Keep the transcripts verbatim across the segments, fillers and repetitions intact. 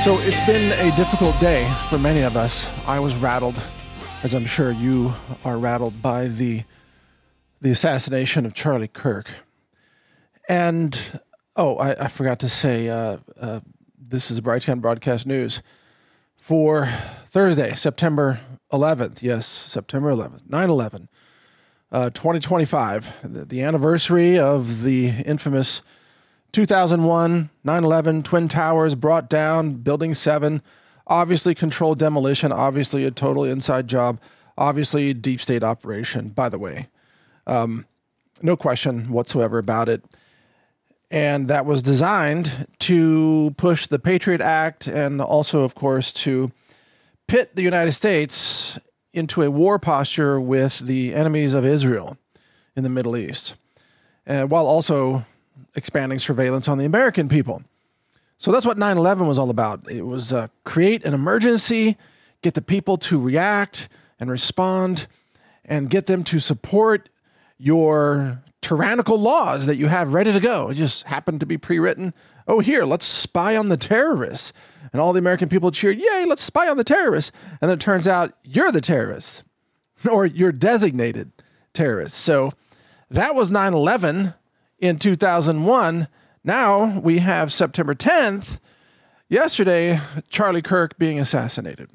So it's been a difficult day for many of us. I was rattled, as I'm sure you are rattled, by the the assassination of Charlie Kirk. And, oh, I, I forgot to say, uh, uh, this is Brighteon Broadcast News for Thursday, September eleventh. Yes, September eleventh, nine eleven, uh, twenty twenty-five, the, the anniversary of the infamous two thousand one nine eleven Twin Towers brought down, Building seven, obviously controlled demolition, obviously a total inside job, obviously a deep state operation, by the way. Um, no question whatsoever about it. And that was designed to push the Patriot Act and also, of course, to pit the United States into a war posture with the enemies of Israel in the Middle East, and while also expanding surveillance on the American people. So that's what nine eleven was all about. It was uh, create an emergency, get the people to react and respond, and get them to support your tyrannical laws that you have ready to go. It just happened to be pre-written. Oh, here, let's spy on the terrorists. And all the American people cheered, yay, let's spy on the terrorists. And then it turns out you're the terrorists, or you're designated terrorists. So that was nine eleven in two thousand one. Now we have September tenth, yesterday, Charlie Kirk being assassinated.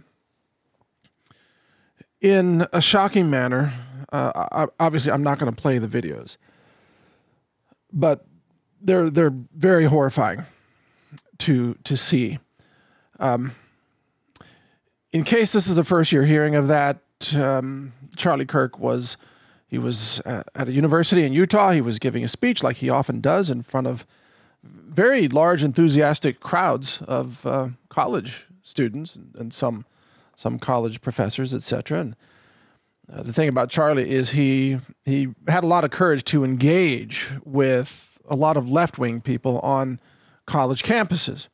In a shocking manner, uh, obviously I'm not going to play the videos, but they're they're very horrifying to to see. Um, in case this is the first you're hearing of that, um, Charlie Kirk was he was uh, at a university in Utah. He was giving a speech like he often does in front of very large, enthusiastic crowds of uh, college students and, and some some college professors, et cetera. And uh, the thing about Charlie is he he had a lot of courage to engage with a lot of left-wing people on college campuses.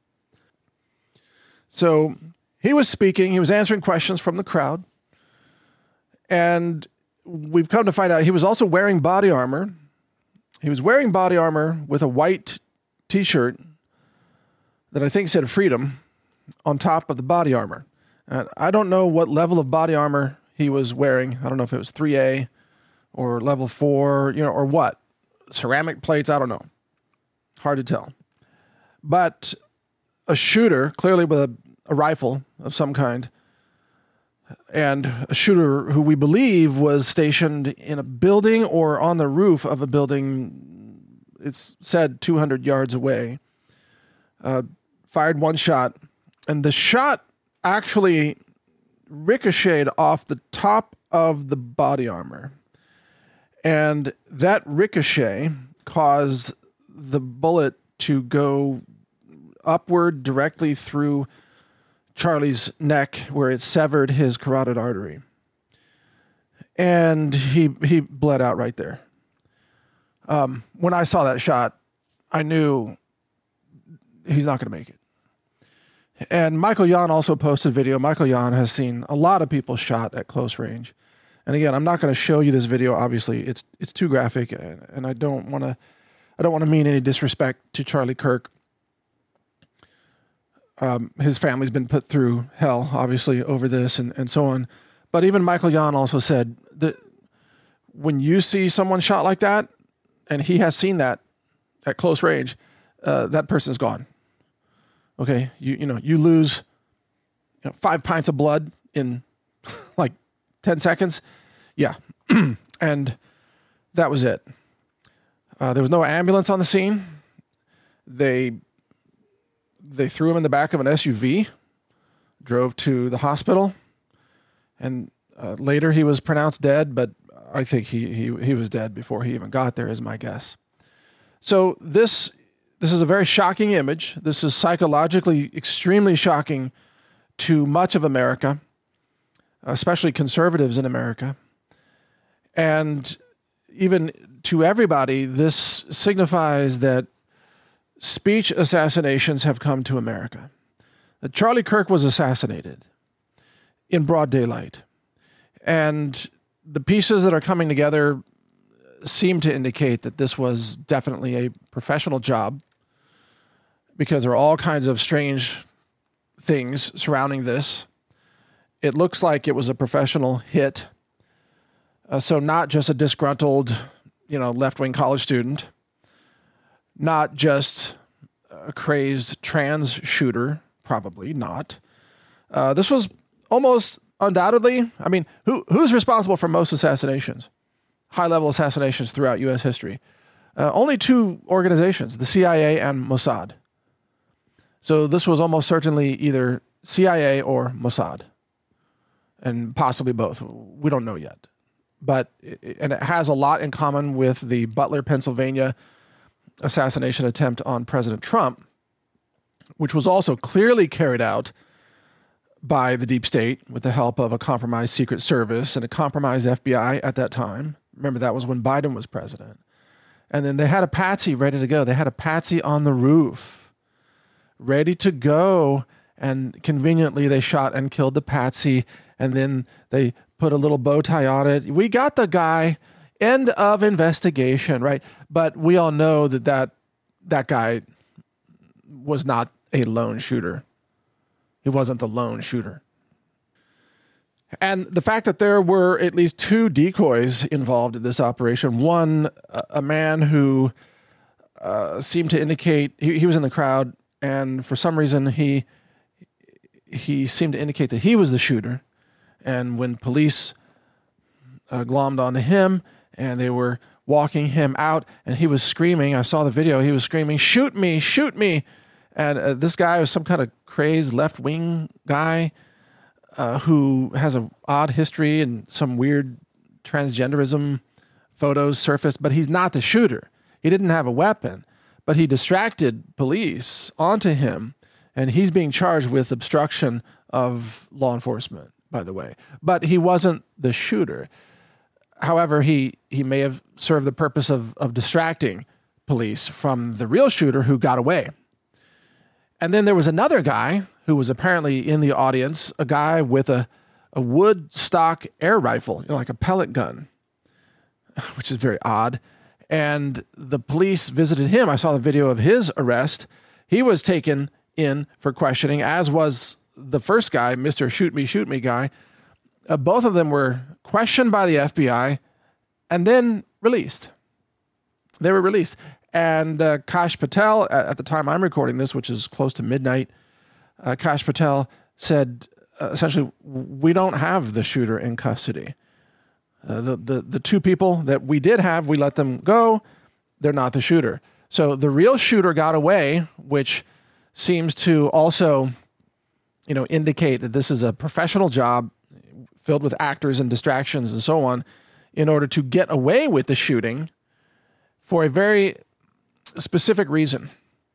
So he was speaking, he was answering questions from the crowd, and we've come to find out he was also wearing body armor. He was wearing body armor with a white t-shirt that I think said freedom on top of the body armor. And I don't know what level of body armor he was wearing. I don't know if it was three A or level four, you know, or what. Ceramic plates, I don't know. Hard to tell. But a shooter, clearly with a, a rifle of some kind, and a shooter who we believe was stationed in a building or on the roof of a building, it's said two hundred yards away, uh, fired one shot, and the shot actually ricocheted off the top of the body armor. And that ricochet caused the bullet to go upward directly through Charlie's neck, where it severed his carotid artery. And he he bled out right there. Um, when I saw that shot, I knew he's not going to make it. And Michael Yon also posted a video. Michael Yon has seen a lot of people shot at close range. And again, I'm not going to show you this video. Obviously, it's it's too graphic, and, and I don't want to I don't want to mean any disrespect to Charlie Kirk. Um, his family's been put through hell, obviously, over this and, and so on. But even Michael Yon also said that when you see someone shot like that, and he has seen that at close range, uh, that person's gone. Okay, you you know you lose you know, five pints of blood in like ten seconds. Yeah, and that was it. Uh, there was no ambulance on the scene. They they threw him in the back of an S U V, drove to the hospital, and uh, later he was pronounced dead, but I think he, he he was dead before he even got there, is my guess. So this this is a very shocking image. This is psychologically extremely shocking to much of America, especially conservatives in America. And even to everybody, this signifies that speech assassinations have come to America. That Charlie Kirk was assassinated in broad daylight. And the pieces that are coming together seem to indicate that this was definitely a professional job, because there are all kinds of strange things surrounding this. It looks like it was a professional hit. Uh, so not just a disgruntled, you know, left-wing college student, not just a crazed trans shooter, probably not. Uh, this was almost undoubtedly, I mean, who who's responsible for most assassinations, high-level assassinations throughout U S history? Uh, only two organizations, the C I A and Mossad. So this was almost certainly either C I A or Mossad, and possibly both. We don't know yet. But, and it has a lot in common with the Butler, Pennsylvania assassination attempt on President Trump, which was also clearly carried out by the deep state with the help of a compromised Secret Service and a compromised F B I at that time. Remember, that was when Biden was president. And then they had a patsy ready to go. They had a patsy on the roof, ready to go. And conveniently, they shot and killed the patsy. And then they put a little bow tie on it. We got the guy. End of investigation, right? But we all know that that, that guy was not a lone shooter. He wasn't the lone shooter. And the fact that there were at least two decoys involved in this operation, one, a man who uh, seemed to indicate, he, he was in the crowd, and for some reason he he seemed to indicate that he was the shooter. And when police uh, glommed onto him and they were walking him out and he was screaming, I saw the video, he was screaming, "Shoot me, shoot me." And uh, this guy was some kind of crazed left-wing guy uh, who has an odd history and some weird transgenderism photos surfaced, but he's not the shooter. He didn't have a weapon, but he distracted police onto him, and he's being charged with obstruction of law enforcement, by the way. But he wasn't the shooter. However, he, he may have served the purpose of, of distracting police from the real shooter who got away. And then there was another guy who was apparently in the audience, a guy with a, a wood stock air rifle, you know, like a pellet gun, which is very odd. And the police visited him. I saw the video of his arrest. He was taken in for questioning, as was the first guy, Mister Shoot Me, Shoot Me guy. Uh, both of them were questioned by the F B I and then released. They were released. And uh, Kash Patel, at, at the time I'm recording this, which is close to midnight, uh, Kash Patel said, uh, essentially, we don't have the shooter in custody. Uh, the, the, the two people that we did have, we let them go. They're not the shooter. So the real shooter got away, which seems to also, you know, indicate that this is a professional job filled with actors and distractions and so on, in order to get away with the shooting for a very specific reason.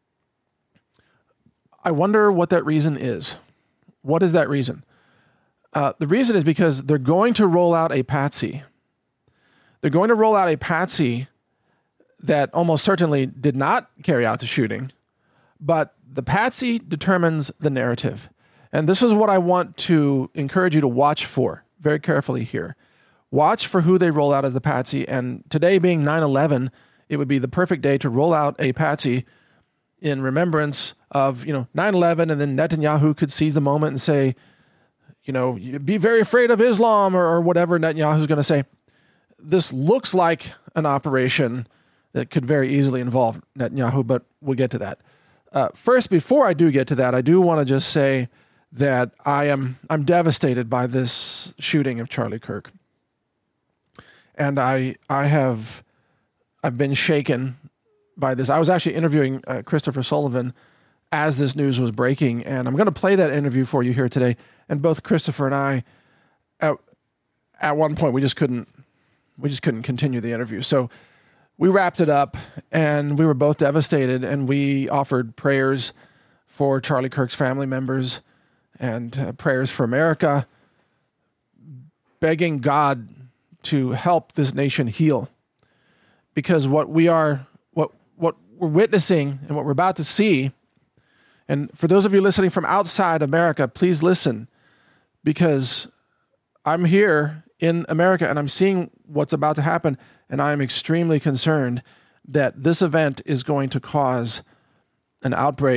I wonder what that reason is. What is that reason? Uh, the reason is because they're going to roll out a patsy. They're going to roll out a patsy that almost certainly did not carry out the shooting, but the patsy determines the narrative. And this is what I want to encourage you to watch for very carefully here. Watch for who they roll out as the patsy. And today being nine eleven, it would be the perfect day to roll out a patsy in remembrance of, you know, nine eleven, and then Netanyahu could seize the moment and say, you know, be very afraid of Islam, or, or whatever Netanyahu's going to say. This looks like an operation that could very easily involve Netanyahu, but we'll get to that. Uh, first, before I do get to that, I do want to just say that I am I'm devastated by this shooting of Charlie Kirk, and I I have I've been shaken by this. I was actually interviewing uh, Christopher Sullivan as this news was breaking, and I'm going to play that interview for you here today. And both Christopher and I, at, at one point, we just couldn't we just couldn't continue the interview. So we wrapped it up, and we were both devastated, and we offered prayers for Charlie Kirk's family members and uh, prayers for America, begging God to help this nation heal. Because what we are, what what we're witnessing and what we're about to see, and for those of you listening from outside America, please listen, because I'm here in America and I'm seeing what's about to happen, and I'm extremely concerned that this event is going to cause an outbreak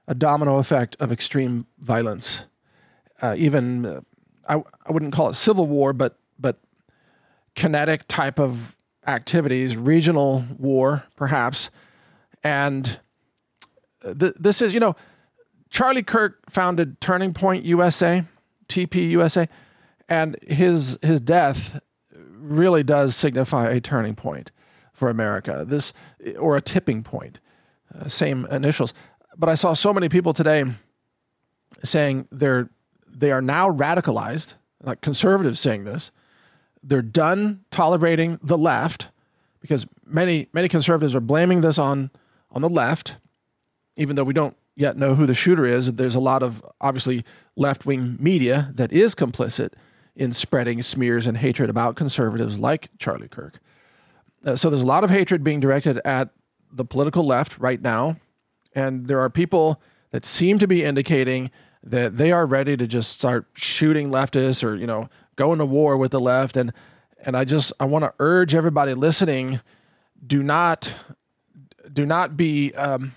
a domino effect of extreme violence. Uh, even, uh, I, I wouldn't call it civil war, but but kinetic type of activities, regional war, perhaps. And th- this is, you know, Charlie Kirk founded Turning Point U S A, T P U S A, and his his death really does signify a turning point for America, this or a tipping point, uh, same initials. But I saw so many people today saying they're they are now radicalized, like conservatives saying this. They're done tolerating the left, because many many conservatives are blaming this on on the left, even though we don't yet know who the shooter is. There's a lot of obviously left-wing media that is complicit in spreading smears and hatred about conservatives like Charlie Kirk. Uh, so there's a lot of hatred being directed at the political left right now, and there are people that seem to be indicating that they are ready to just start shooting leftists or, you know, go into war with the left. And and I just I want to urge everybody listening: do not do not be um,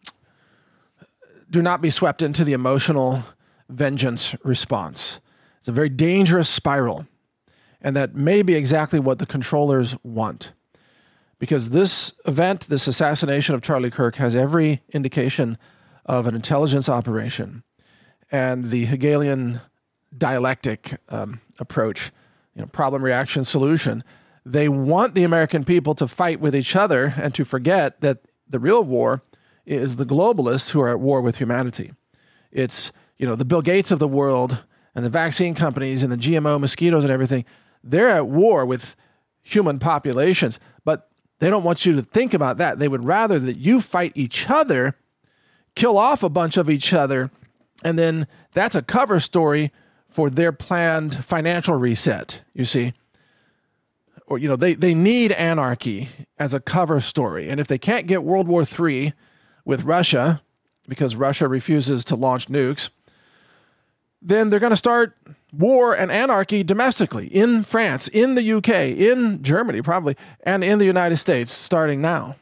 do not be swept into the emotional vengeance response. It's a very dangerous spiral, and that may be exactly what the controllers want. Because this event, this assassination of Charlie Kirk, has every indication of an intelligence operation, and the Hegelian dialectic um, approach, you know, problem, reaction, solution. They want the American people to fight with each other and to forget that the real war is the globalists who are at war with humanity. It's, you know, the Bill Gates of the world and the vaccine companies and the G M O mosquitoes and everything. They're at war with human populations, but they don't want you to think about that. They would rather that you fight each other, kill off a bunch of each other, and then that's a cover story for their planned financial reset, you see. Or, you know, they, they need anarchy as a cover story. And if they can't get World War Three with Russia, because Russia refuses to launch nukes, then they're going to start war and anarchy domestically in France, in the U K, in Germany probably, and in the United States starting now.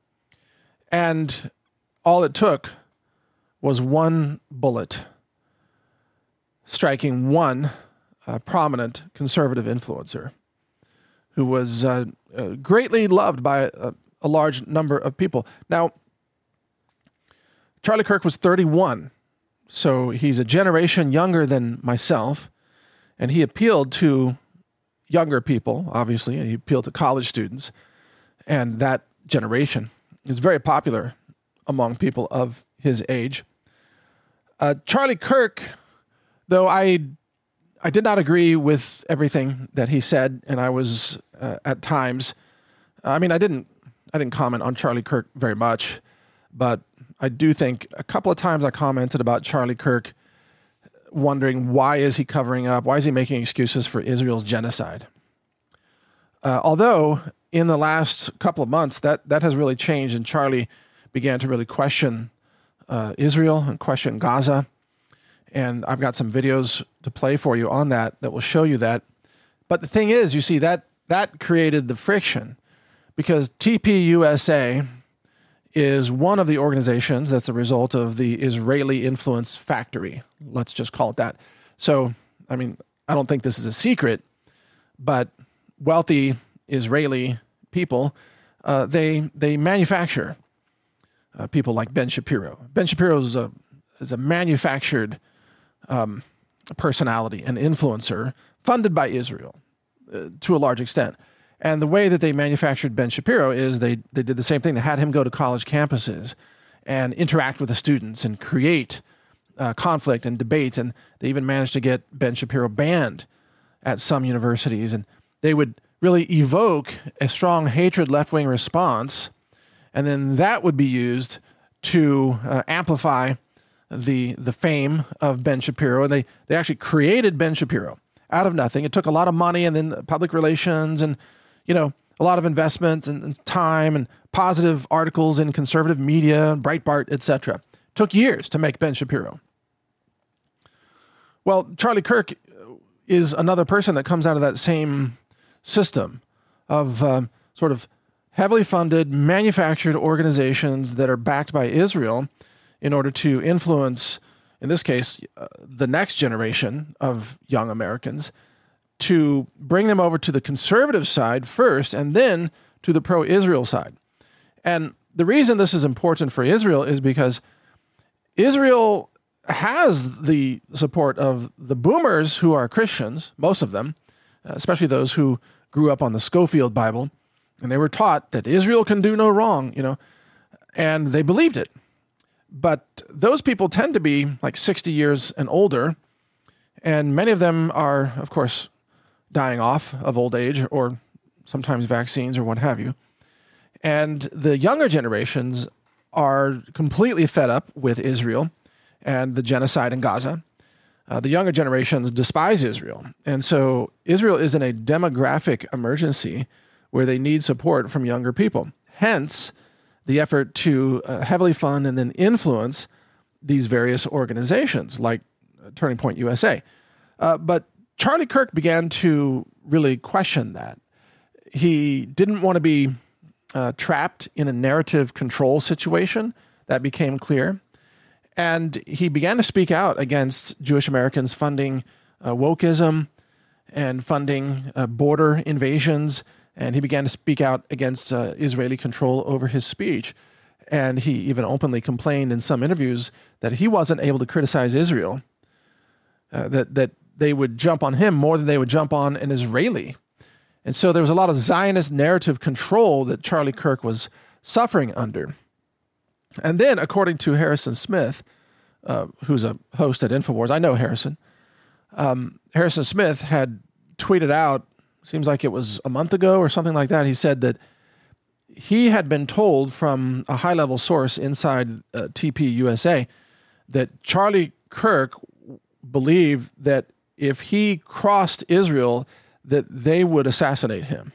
And all it took was one bullet striking one uh, prominent conservative influencer who was uh, uh, greatly loved by a, a large number of people. Now, Charlie Kirk was thirty-one, so he's a generation younger than myself, and he appealed to younger people, obviously, and he appealed to college students, and that generation is very popular among people of his age. Uh, Charlie Kirk, though I I did not agree with everything that he said, and I was uh, at times, I mean, I didn't I didn't comment on Charlie Kirk very much, but I do think a couple of times I commented about Charlie Kirk, wondering why is he covering up, why is he making excuses for Israel's genocide? Uh, although in the last couple of months that that has really changed, and Charlie began to really question uh, Israel and question Gaza. And I've got some videos to play for you on that that will show you that. But the thing is, you see, that that created the friction, because T P U S A is one of the organizations that's a result of the Israeli influence factory. Let's just call it that. So, I mean, I don't think this is a secret, but wealthy Israeli people, uh, they they manufacture uh, people like Ben Shapiro. Ben Shapiro is a is a manufactured Um, personality, an influencer, funded by Israel uh, to a large extent. And the way that they manufactured Ben Shapiro is they they did the same thing. They had him go to college campuses and interact with the students and create uh, conflict and debates. And they even managed to get Ben Shapiro banned at some universities. And they would really evoke a strong hatred left-wing response, and then that would be used to uh, amplify the the fame of Ben Shapiro. And they, they actually created Ben Shapiro out of nothing. It took a lot of money and then public relations and, you know, a lot of investments and, and time and positive articles in conservative media, Breitbart, et cetera. Took years to make Ben Shapiro. Well, Charlie Kirk is another person that comes out of that same system of um, sort of heavily funded, manufactured organizations that are backed by Israel in order to influence, in this case, uh, the next generation of young Americans, to bring them over to the conservative side first and then to the pro-Israel side. And the reason this is important for Israel is because Israel has the support of the boomers who are Christians, most of them, especially those who grew up on the Schofield Bible, and they were taught that Israel can do no wrong, you know, and they believed it. But those people tend to be like sixty years and older, and many of them are, of course, dying off of old age or sometimes vaccines or what have you. And the younger generations are completely fed up with Israel and the genocide in Gaza. Uh, the younger generations despise Israel. And so Israel is in a demographic emergency where they need support from younger people. Hence, the effort to uh, heavily fund and then influence these various organizations like Turning Point U S A. Uh, but Charlie Kirk began to really question that. He didn't want to be uh, trapped in a narrative control situation. That became clear. And he began to speak out against Jewish Americans funding uh, wokeism and funding uh, border invasions. And he began to speak out against uh, Israeli control over his speech. And he even openly complained in some interviews that he wasn't able to criticize Israel, uh, that, that they would jump on him more than they would jump on an Israeli. And so there was a lot of Zionist narrative control that Charlie Kirk was suffering under. And then, according to Harrison Smith, uh, who's a host at InfoWars, I know Harrison, um, Harrison Smith had tweeted out, seems like it was a month ago or something like that, he said that he had been told from a high-level source inside uh, T P U S A that Charlie Kirk believed that if he crossed Israel, that they would assassinate him.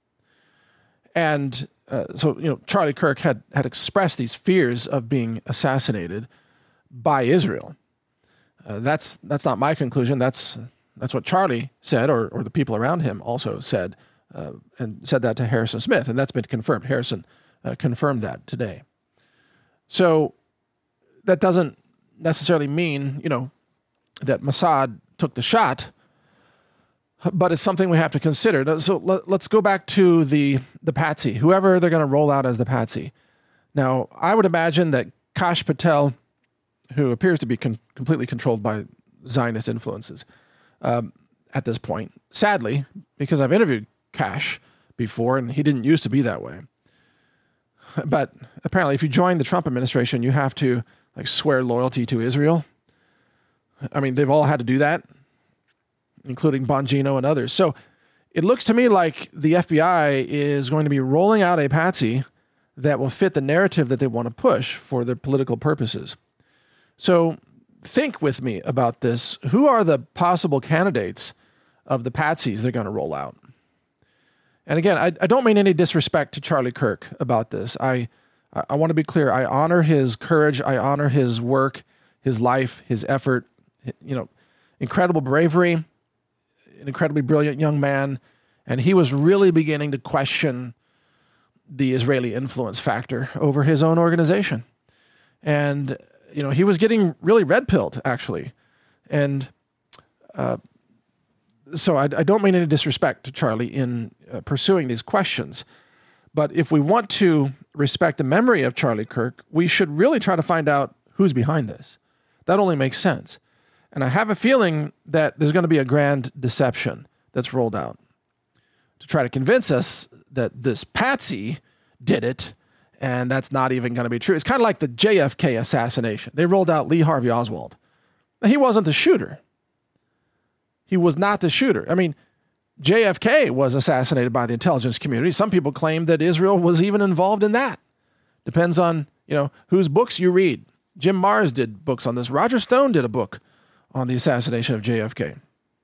And uh, so, you know, Charlie Kirk had, had expressed these fears of being assassinated by Israel. Uh, that's that's not my conclusion. That's that's what Charlie said, or or the people around him also said, uh, and said that to Harrison Smith, and that's been confirmed. Harrison uh, confirmed that today. So that doesn't necessarily mean, you know, that Mossad took the shot, but it's something we have to consider. So let, let's go back to the the patsy, whoever they're going to roll out as the patsy. Now, I would imagine that Kash Patel, who appears to be con- completely controlled by Zionist influences um, at this point, sadly, because I've interviewed Kash before, and he didn't used to be that way. But apparently, if you join the Trump administration, you have to like swear loyalty to Israel. I mean, they've all had to do that, including Bongino and others. So it looks to me like the F B I is going to be rolling out a patsy that will fit the narrative that they want to push for their political purposes. So think with me about this. Who are the possible candidates of the patsies they're going to roll out? And again, I, I don't mean any disrespect to Charlie Kirk about this. I, I want to be clear. I honor his courage. I honor his work, his life, his effort, you know, incredible bravery, an incredibly brilliant young man. And he was really beginning to question the Israeli influence factor over his own organization. And, you know, he was getting really red-pilled, actually. And uh, so I, I don't mean any disrespect to Charlie in uh, pursuing these questions. But if we want to respect the memory of Charlie Kirk, we should really try to find out who's behind this. That only makes sense. And I have a feeling that there's going to be a grand deception that's rolled out to try to convince us that this patsy did it, and that's not even going to be true. It's kind of like the J F K assassination. They rolled out Lee Harvey Oswald. He wasn't the shooter. He was not the shooter. I mean, J F K was assassinated by the intelligence community. Some people claim that Israel was even involved in that. Depends on, you know, whose books you read. Jim Marrs did books on this. Roger Stone did a book on the assassination of J F K.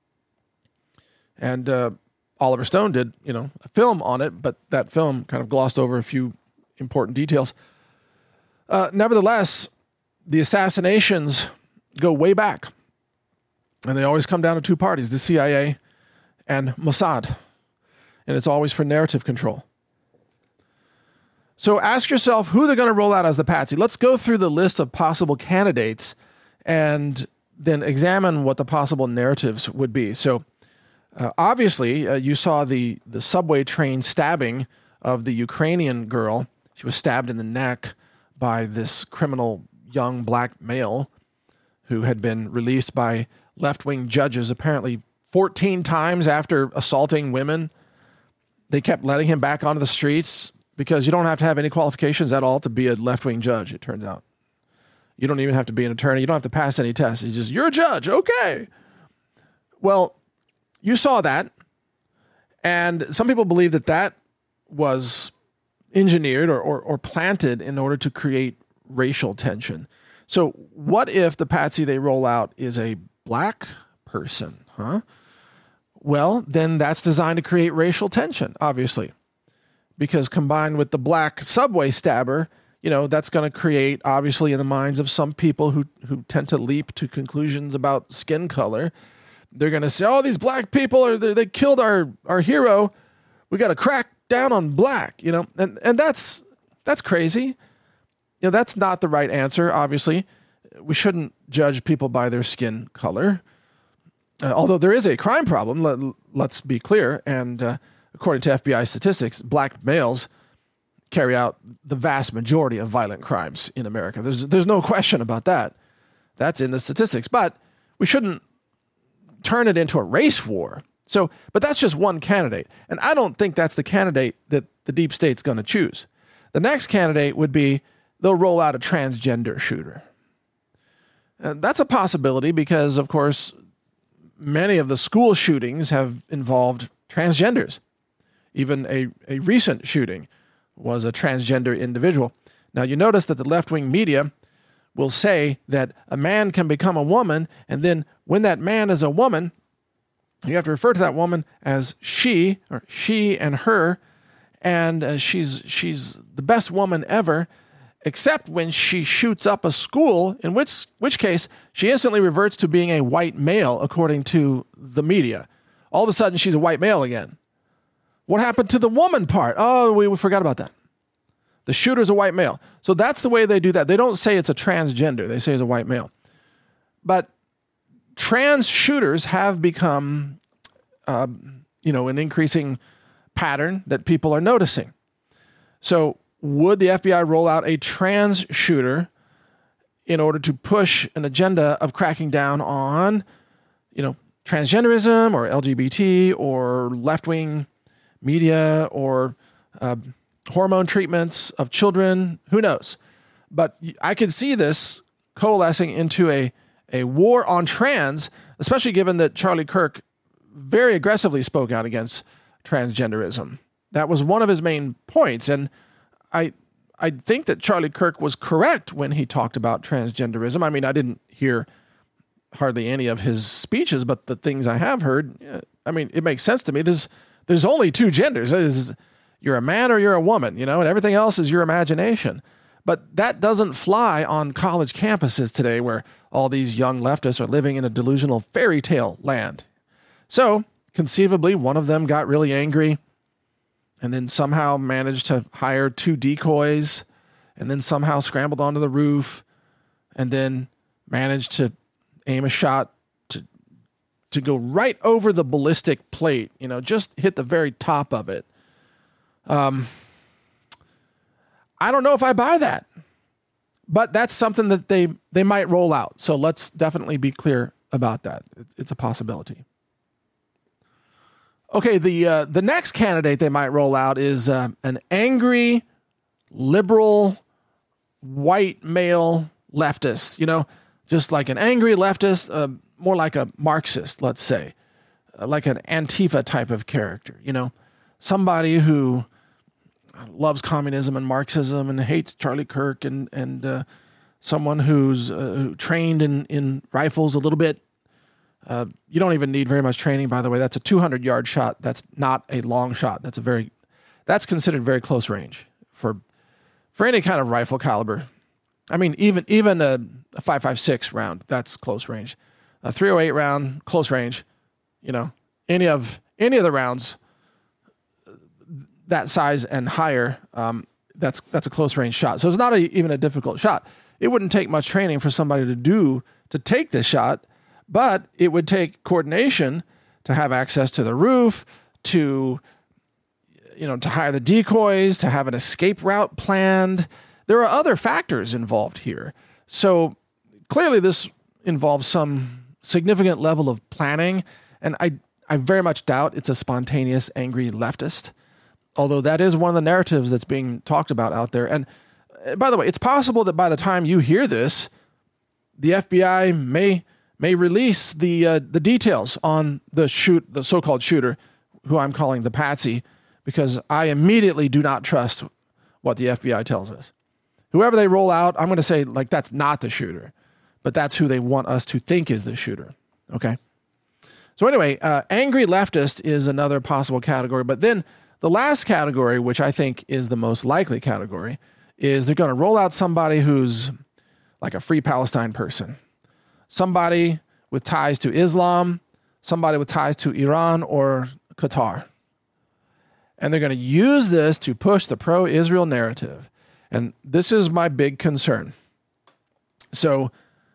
And uh, Oliver Stone did, you know, a film on it, but that film kind of glossed over a few important details. Uh, nevertheless, the assassinations go way back. And they always come down to two parties, the C I A and Mossad. And it's always for narrative control. So ask yourself who they're going to roll out as the patsy. Let's go through the list of possible candidates and then examine what the possible narratives would be. So uh, obviously, uh, you saw the, the subway train stabbing of the Ukrainian girl. She was stabbed in the neck by this criminal young black male who had been released by left-wing judges apparently fourteen times after assaulting women. They kept letting him back onto the streets because you don't have to have any qualifications at all to be a left-wing judge, it turns out. You don't even have to be an attorney. You don't have to pass any tests. It's just, you're a judge. Okay. Well, you saw that. And some people believe that that was engineered or, or, or planted in order to create racial tension. So what if the patsy they roll out is a black person, huh? Well, then that's designed to create racial tension, obviously. Because combined with the black subway stabber, you know, that's going to create, obviously, in the minds of some people who, who tend to leap to conclusions about skin color, they're going to say, oh, these black people, are they, they killed our, our hero. We got to crack down on black, you know, and, and that's, that's crazy. You know, that's not the right answer, obviously. We shouldn't judge people by their skin color. Uh, although there is a crime problem, let, let's be clear. And uh, according to F B I statistics, black males carry out the vast majority of violent crimes in America. There's there's no question about that. That's in the statistics. But we shouldn't turn it into a race war. So, but that's just one candidate. And I don't think that's the candidate that the deep state's going to choose. The next candidate would be they'll roll out a transgender shooter. And that's a possibility because, of course, many of the school shootings have involved transgenders. Even a, a recent shooting was a transgender individual. Now, you notice that the left-wing media will say that a man can become a woman, and then when that man is a woman, you have to refer to that woman as she, or she and her, and uh, she's she's the best woman ever, except when she shoots up a school, in which which case she instantly reverts to being a white male, according to the media. All of a sudden, she's a white male again. What happened to the woman part? Oh, we, we forgot about that. The shooter's a white male. So that's the way they do that. They don't say it's a transgender. They say it's a white male. But trans shooters have become, uh, you know, an increasing pattern that people are noticing. So would the F B I roll out a trans shooter in order to push an agenda of cracking down on, you know, transgenderism or L G B T or left-wing media or uh, hormone treatments of children? Who knows? But I could see this coalescing into a, a war on trans, especially given that Charlie Kirk very aggressively spoke out against transgenderism. That was one of his main points. And I I think that Charlie Kirk was correct when he talked about transgenderism. I mean, I didn't hear hardly any of his speeches, but the things I have heard, I mean, it makes sense to me. There's there's only two genders. Is you're a man or you're a woman, you know, and everything else is your imagination. But that doesn't fly on college campuses today where all these young leftists are living in a delusional fairy tale land. So conceivably, one of them got really angry and then somehow managed to hire two decoys and then somehow scrambled onto the roof and then managed to aim a shot to to go right over the ballistic plate, you know, just hit the very top of it. Um, I don't know if I buy that, but that's something that they, they might roll out. So let's definitely be clear about that. It's a possibility. Okay, the uh, the next candidate they might roll out is uh, an angry, liberal, white male leftist, you know, just like an angry leftist, uh, more like a Marxist, let's say, uh, like an Antifa type of character, you know, somebody who loves communism and Marxism and hates Charlie Kirk and, and uh, someone who's uh, trained in, in rifles a little bit. Uh, you don't even need very much training, by the way. That's a two hundred yard shot. That's not a long shot. That's a very, that's considered very close range for, for any kind of rifle caliber. I mean, even, even a, a five five six round, that's close range. A three oh eight round, close range, you know, any of, any of the rounds that size and higher, um, that's that's a close range shot. So it's not a, even a difficult shot. It wouldn't take much training for somebody to do to take this shot, but it would take coordination to have access to the roof, to you know, to hire the decoys, to have an escape route planned. There are other factors involved here. So clearly this involves some significant level of planning, and I I very much doubt it's a spontaneous, angry leftist, although that is one of the narratives that's being talked about out there. And uh, by the way, it's possible that by the time you hear this, the F B I may may release the uh, the details on the shoot, the so-called shooter, who I'm calling the Patsy, because I immediately do not trust what the F B I tells us. Whoever they roll out, I'm going to say, like, that's not the shooter, but that's who they want us to think is the shooter. Okay. So anyway, uh, angry leftist is another possible category. But then the last category, which I think is the most likely category, is they're going to roll out somebody who's like a Free Palestine person, somebody with ties to Islam, somebody with ties to Iran or Qatar. And they're going to use this to push the pro-Israel narrative. And this is my big concern. So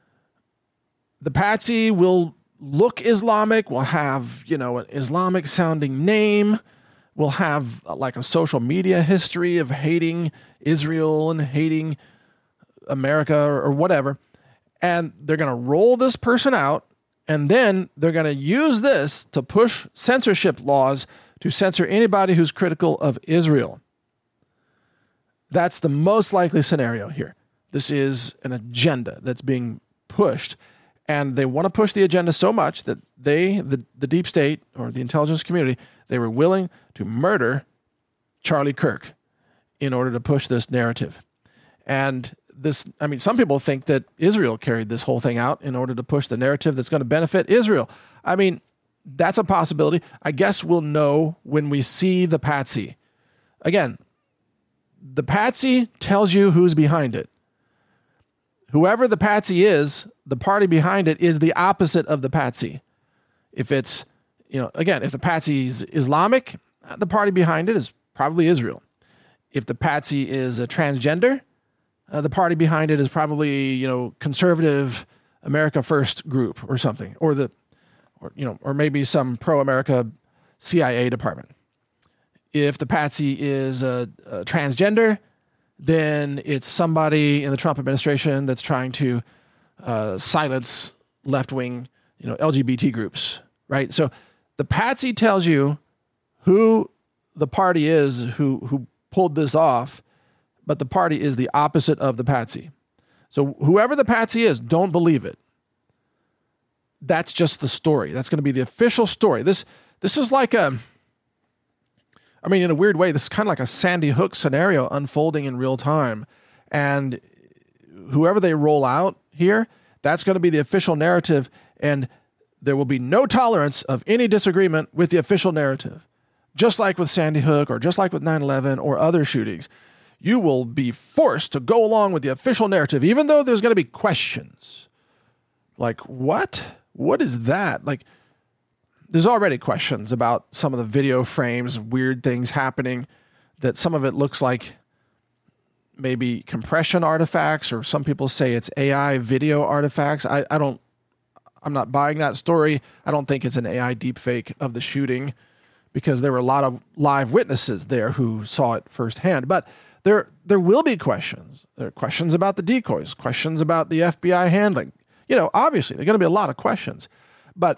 the Patsy will look Islamic, will have, you know, an Islamic sounding name, will have like a social media history of hating Israel and hating America or, or whatever. And they're going to roll this person out, and then they're going to use this to push censorship laws to censor anybody who's critical of Israel. That's the most likely scenario here. This is an agenda that's being pushed, and they want to push the agenda so much that they, the, the deep state or the intelligence community, they were willing to murder Charlie Kirk in order to push this narrative. And this, I mean, some people think that Israel carried this whole thing out in order to push the narrative that's going to benefit Israel. I mean, that's a possibility. I guess we'll know when we see the Patsy. Again, the Patsy tells you who's behind it. Whoever the Patsy is, the party behind it is the opposite of the Patsy. If it's, you know, again, if the Patsy is Islamic, the party behind it is probably Israel. If the Patsy is a transgender, uh, the party behind it is probably, you know, conservative America First group or something, or the, or you know, or maybe some pro-America C I A department. If the Patsy is a, a transgender, then it's somebody in the Trump administration that's trying to uh, silence left-wing, you know, L G B T groups, right? So the Patsy tells you who the party is who who pulled this off, but the party is the opposite of the Patsy. So whoever the Patsy is, don't believe it. That's just the story. That's going to be the official story. This this is like a, I mean, in a weird way, this is kind of like a Sandy Hook scenario unfolding in real time. And whoever they roll out here, that's going to be the official narrative. And there will be no tolerance of any disagreement with the official narrative. Just like with Sandy Hook or just like with nine eleven or other shootings, you will be forced to go along with the official narrative, even though there's going to be questions. Like, what? What is that? Like, there's already questions about some of the video frames, weird things happening, that some of it looks like maybe compression artifacts, or some people say it's A I video artifacts. I, I don't, I'm not buying that story. I don't think it's an A I deepfake of the shooting, because there were a lot of live witnesses there who saw it firsthand. But there, there will be questions. There are questions about the decoys, questions about the F B I handling. You know, obviously, there are going to be a lot of questions. But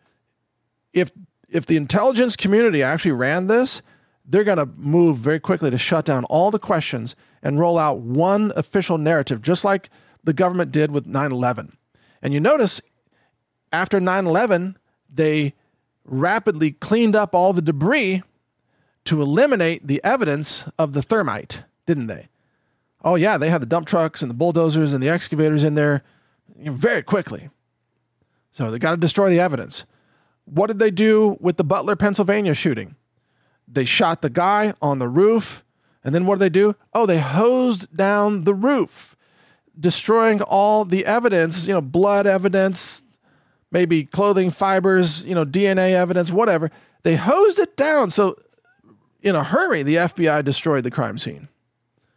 if if the intelligence community actually ran this, they're going to move very quickly to shut down all the questions and roll out one official narrative, just like the government did with nine eleven. And you notice, after nine eleven, they rapidly cleaned up all the debris to eliminate the evidence of the thermite, didn't they? Oh, yeah, they had the dump trucks and the bulldozers and the excavators in there very quickly. So they got to destroy the evidence. What did they do with the Butler, Pennsylvania shooting? They shot the guy on the roof, and then what did they do? Oh, they hosed down the roof, destroying all the evidence, you know, blood evidence, maybe clothing fibers, you know, D N A evidence, whatever. They hosed it down. So in a hurry, the F B I destroyed the crime scene.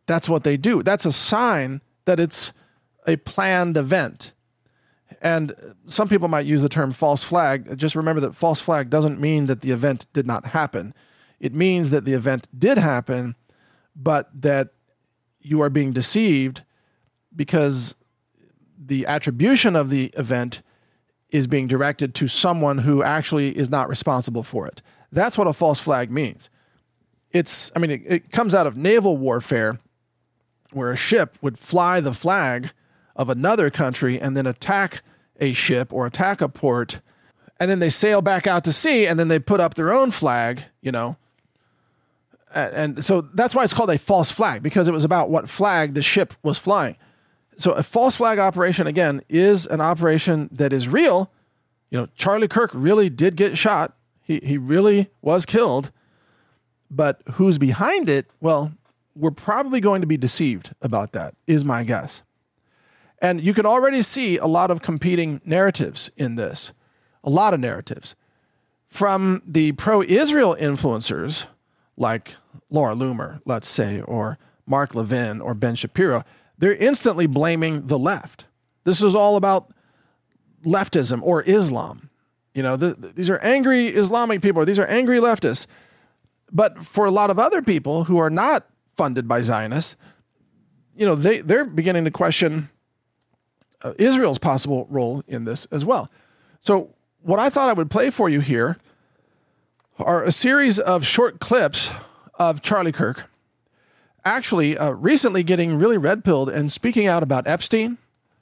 that's what they do. That's a sign that it's a planned event. And some people might use the term false flag. Just remember that false flag doesn't mean that the event did not happen. It means that the event did happen, but that you are being deceived because the attribution of the event is being directed to someone who actually is not responsible for it. That's what a false flag means. It's, I mean, it, it comes out of naval warfare, where a ship would fly the flag of another country and then attack a ship or attack a port, and then they sail back out to sea, and then they put up their own flag, you know. And, and so that's why it's called a false flag, because it was about what flag the ship was flying. So a false flag operation, again, is an operation that is real. You know, Charlie Kirk really did get shot. He he really was killed. But who's behind it? Well, we're probably going to be deceived about that, is my guess. And you can already see a lot of competing narratives in this, a lot of narratives. From the pro-Israel influencers, like Laura Loomer, let's say, or Mark Levin or Ben Shapiro, they're instantly blaming the left. This is all about leftism or Islam. You know, the, these are angry Islamic people, or these are angry leftists. But for a lot of other people who are not funded by Zionists, you know, they, they're beginning to question uh, Israel's possible role in this as well. So what I thought I would play for you here are a series of short clips of Charlie Kirk actually uh, recently getting really red-pilled and speaking out about Epstein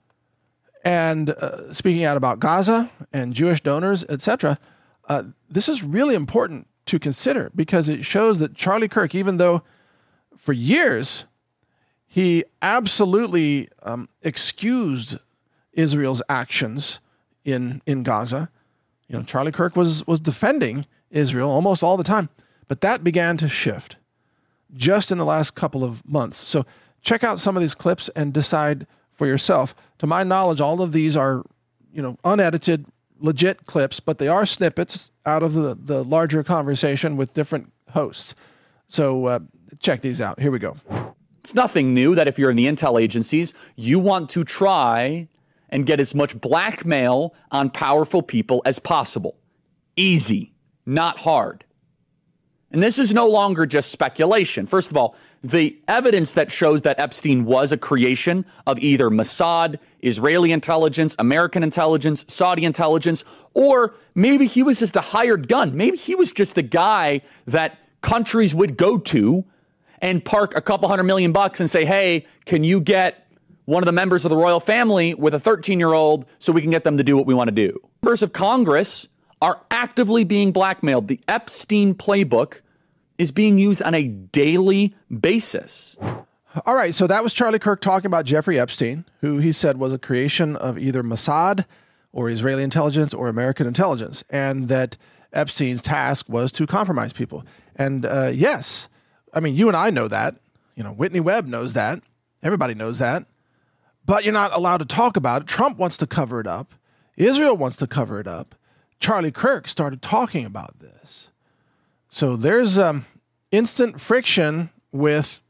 and uh, speaking out about Gaza and Jewish donors, et cetera. Uh, this is really important to consider because it shows that Charlie Kirk, even though for years he absolutely um, excused Israel's actions in in Gaza, you know, Charlie Kirk was was defending Israel almost all the time, but that began to shift just in the last couple of months. So check out some of these clips and decide for yourself. To my knowledge, all of these are, you know, unedited, legit clips, but they are snippets out of the, the larger conversation with different hosts. So uh, check these out. Here we go. It's nothing new that if you're in the intel agencies, you want to try and get as much blackmail on powerful people as possible. Easy, not hard. And this is no longer just speculation. First of all, the evidence that shows that Epstein was a creation of either Mossad, Israeli intelligence, American intelligence, Saudi intelligence, or maybe he was just a hired gun. Maybe he was just the guy that countries would go to and park a couple hundred million bucks and say, hey, can you get one of the members of the royal family with a thirteen-year-old so we can get them to do what we want to do? Members of Congress are actively being blackmailed. The Epstein playbook is being used on a daily basis. All right, so that was Charlie Kirk talking about Jeffrey Epstein, who he said was a creation of either Mossad or Israeli intelligence or American intelligence, and that Epstein's task was to compromise people. And uh, yes, I mean, you and I know that. You know, Whitney Webb knows that. Everybody knows that. But you're not allowed to talk about it. Trump wants to cover it up. Israel wants to cover it up. Charlie Kirk started talking about this. So there's um, instant friction with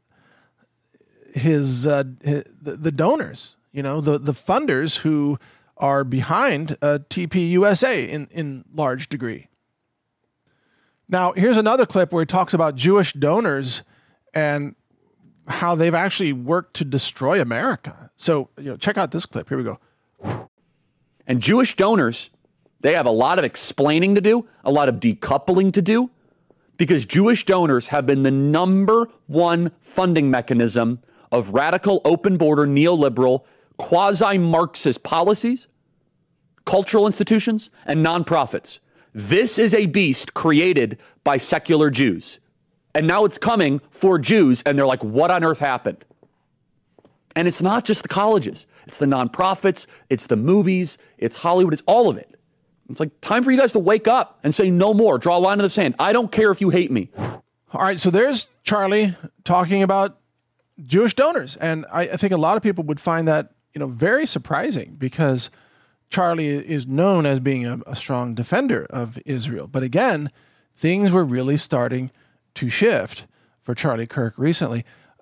his, uh, his the, the donors, you know, the, the funders who are behind uh, T P U S A in, in large degree. Now, here's another clip where he talks about Jewish donors and how they've actually worked to destroy America. So, you know, check out this clip. Here we go. And Jewish donors, they have a lot of explaining to do, a lot of decoupling to do, because Jewish donors have been the number one funding mechanism of radical, open border, neoliberal, quasi-Marxist policies, cultural institutions, and nonprofits. This is a beast created by secular Jews. And now it's coming for Jews, and they're like, what on earth happened? And it's not just the colleges. It's the nonprofits, it's the movies, it's Hollywood, it's all of it. It's like time for you guys to wake up and say no more. Draw a line in the sand. I don't care if you hate me. All right, so there's Charlie talking about Jewish donors. And I, I think a lot of people would find that, you know, very surprising because Charlie is known as being a, a strong defender of Israel. But again, things were really starting to shift for Charlie Kirk recently.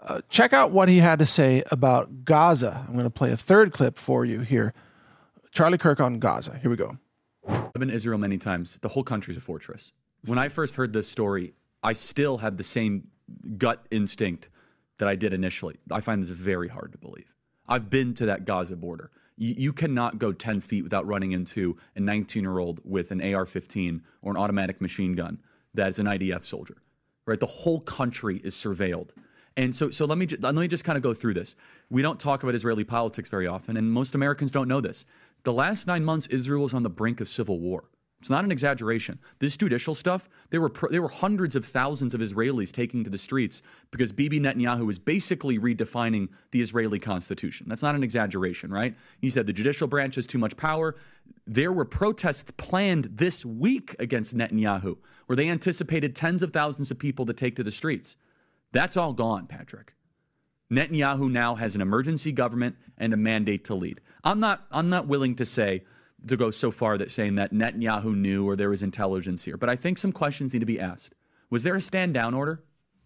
Uh, check out what he had to say about Gaza. I'm going to play a third clip for you here. Charlie Kirk on Gaza. Here we go. I've been to Israel many times. The whole country's a fortress. When I first heard this story, I still have the same gut instinct that I did initially. I find this very hard to believe. I've been to that Gaza border. You, you cannot go ten feet without running into a nineteen-year-old with an A R fifteen or an automatic machine gun that is an I D F soldier, right? The whole country is surveilled. And so, so let me ju- let me just kind of go through this. We don't talk about Israeli politics very often, and most Americans don't know this. The last nine months, Israel was on the brink of civil war. It's not an exaggeration. This judicial stuff, there were pro- there were hundreds of thousands of Israelis taking to the streets because Bibi Netanyahu was basically redefining the Israeli constitution. That's not an exaggeration, right? He said the judicial branch has too much power. There were protests planned this week against Netanyahu, where they anticipated tens of thousands of people to take to the streets. That's all gone, Patrick. Netanyahu now has an emergency government and a mandate to lead. I'm not I'm not willing to say to go so far that saying that Netanyahu knew or there was intelligence here, but I think some questions need to be asked. Was there a stand down order?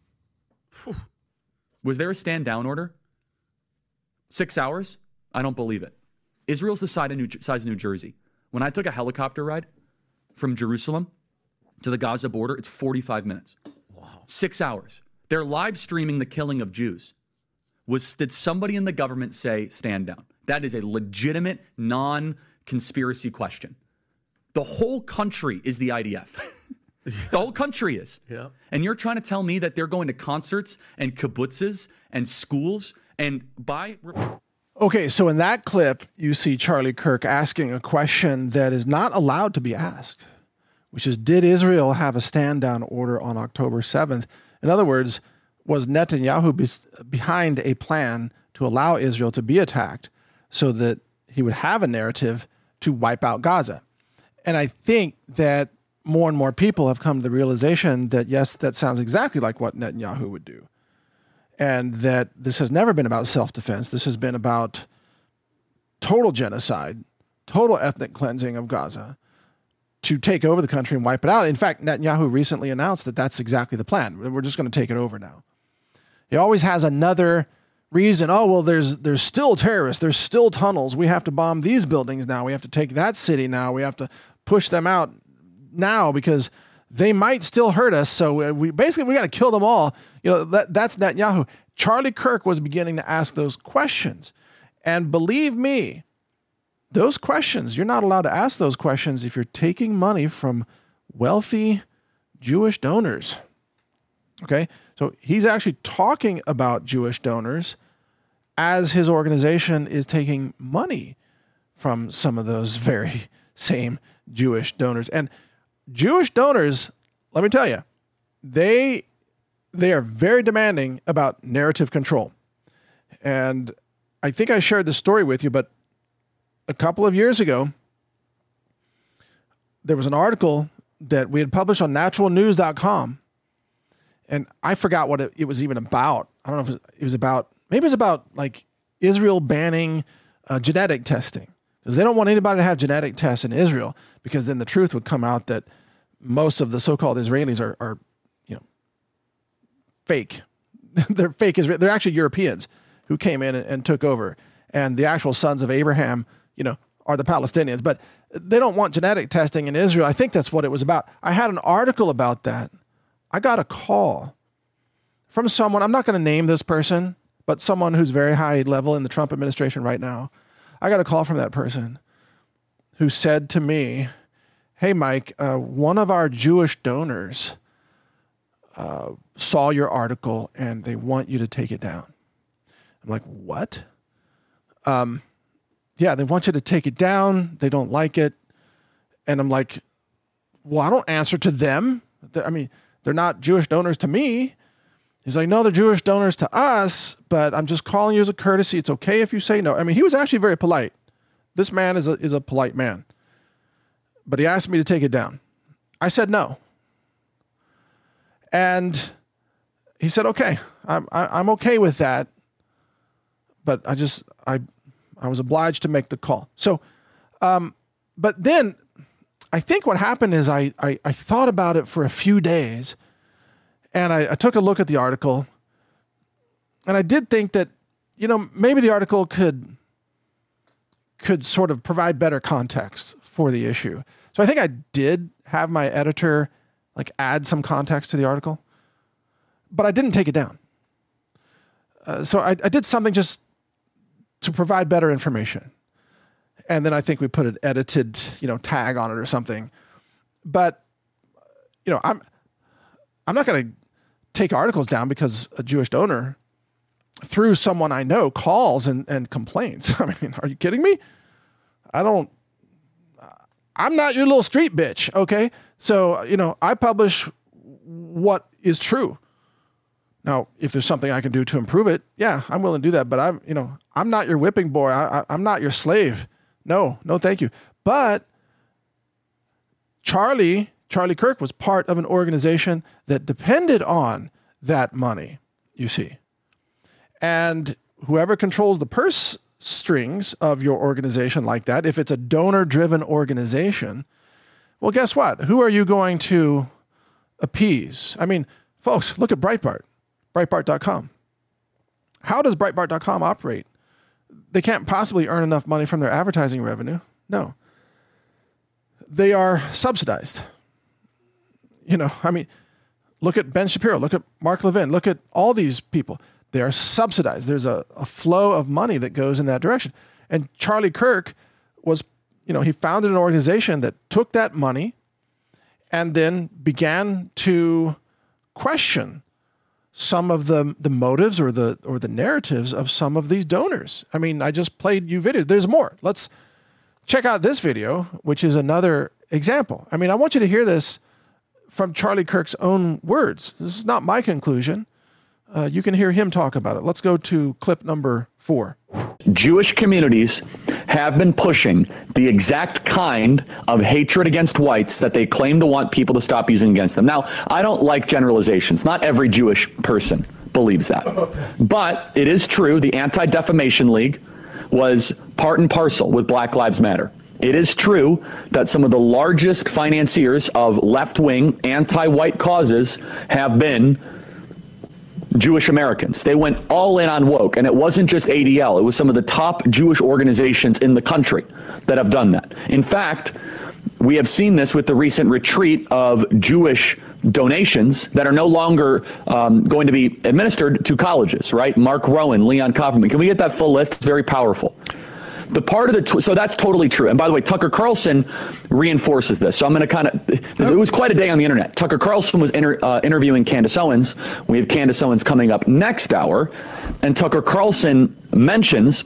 Was there a stand down order? Six hours? I don't believe it. Israel's the size of New, size of New Jersey. When I took a helicopter ride from Jerusalem to the Gaza border, it's forty-five minutes. Wow. Six hours. They're live streaming the killing of Jews. Was did somebody in the government say stand down? That is a legitimate, non-conspiracy question. The whole country is the I D F. The whole country is. Yeah. And you're trying to tell me that they're going to concerts and kibbutzes and schools and buy... Okay, so in that clip, you see Charlie Kirk asking a question that is not allowed to be asked, which is, did Israel have a stand-down order on October seventh? In other words, was Netanyahu be- behind a plan to allow Israel to be attacked so that he would have a narrative to wipe out Gaza? And I think that more and more people have come to the realization that, yes, that sounds exactly like what Netanyahu would do. And that this has never been about self-defense. This has been about total genocide, total ethnic cleansing of Gaza to take over the country and wipe it out. In fact, Netanyahu recently announced that that's exactly the plan. We're just going to take it over now. He always has another reason. Oh, well, there's there's still terrorists. There's still tunnels. We have to bomb these buildings now. We have to take that city now. We have to push them out now because they might still hurt us. So we basically, we got to kill them all. You know, that that's Netanyahu. Charlie Kirk was beginning to ask those questions. And believe me, those questions, you're not allowed to ask those questions if you're taking money from wealthy Jewish donors. Okay? So he's actually talking about Jewish donors as his organization is taking money from some of those very same Jewish donors. And Jewish donors, let me tell you, they they are very demanding about narrative control. And I think I shared this story with you, but a couple of years ago, there was an article that we had published on natural news dot com, and I forgot what it, it was even about. I don't know if it was, it was about, maybe it was about like Israel banning uh, genetic testing, because they don't want anybody to have genetic tests in Israel, because then the truth would come out that most of the so-called Israelis are, are you know, fake. They're fake Israel. They're actually Europeans who came in and, and took over, and the actual sons of Abraham, you know, are the Palestinians, but they don't want genetic testing in Israel. I think that's what it was about. I had an article about that. I got a call from someone, I'm not going to name this person, but someone who's very high level in the Trump administration right now. I got a call from that person who said to me, hey, Mike, uh, one of our Jewish donors uh, saw your article and they want you to take it down. I'm like, what? Um, yeah, they want you to take it down. They don't like it. And I'm like, well, I don't answer to them. I mean, they're not Jewish donors to me. He's like, no, they're Jewish donors to us, but I'm just calling you as a courtesy. It's okay if you say no. I mean, he was actually very polite. This man is a, is a polite man. But he asked me to take it down. I said no. And he said, okay, I'm, I, I'm okay with that. But I just, I, I was obliged to make the call. So, um, but then I think what happened is I, I, I thought about it for a few days, and I, I took a look at the article, and I did think that, you know, maybe the article could could sort of provide better context for the issue. So I think I did have my editor like add some context to the article, but I didn't take it down. Uh, so I, I did something just to provide better information. And then I think we put an edited, you know, tag on it or something. But, you know, I'm I'm not going to take articles down because a Jewish donor, through someone I know, calls and, and complains. I mean, are you kidding me? I don't, I'm not your little street bitch, okay? So, you know, I publish what is true. Now, if there's something I can do to improve it, yeah, I'm willing to do that. But I'm, you know, I'm not your whipping boy. I, I, I'm not your slave. No, no, thank you. But Charlie, Charlie Kirk was part of an organization that depended on that money, you see. And whoever controls the purse strings of your organization like that, if it's a donor-driven organization, well, guess what? Who are you going to appease? I mean, folks, look at Breitbart, Breitbart dot com. How does Breitbart dot com operate? They can't possibly earn enough money from their advertising revenue. No. They are subsidized. You know, I mean, look at Ben Shapiro, look at Mark Levin, look at all these people. They are subsidized. There's a, a flow of money that goes in that direction. And Charlie Kirk was, you know, he founded an organization that took that money and then began to question some of the the motives or the or the narratives of some of these donors. I mean, I just played you videos. There's more. Let's check out this video, which is another example. I mean, I want you to hear this from Charlie Kirk's own words. This is not my conclusion. Uh, you can hear him talk about it. Let's go to clip number four. Jewish communities have been pushing the exact kind of hatred against whites that they claim to want people to stop using against them. Now, I don't like generalizations. Not every Jewish person believes that. But it is true, the Anti-Defamation League was part and parcel with Black Lives Matter. It is true that some of the largest financiers of left-wing anti-white causes have been Jewish Americans. They went all in on woke, and it wasn't just A D L. It was some of the top Jewish organizations in the country that have done that. In fact, we have seen this with the recent retreat of Jewish donations that are no longer um, going to be administered to colleges, right? Mark Rowan, Leon Kopperman. Can we get that full list? It's very powerful. The part of the, tw- so that's totally true. And by the way, Tucker Carlson reinforces this. So I'm going to kind of, it was quite a day on the internet. Tucker Carlson was inter, uh, interviewing Candace Owens. We have Candace Owens coming up next hour. And Tucker Carlson mentions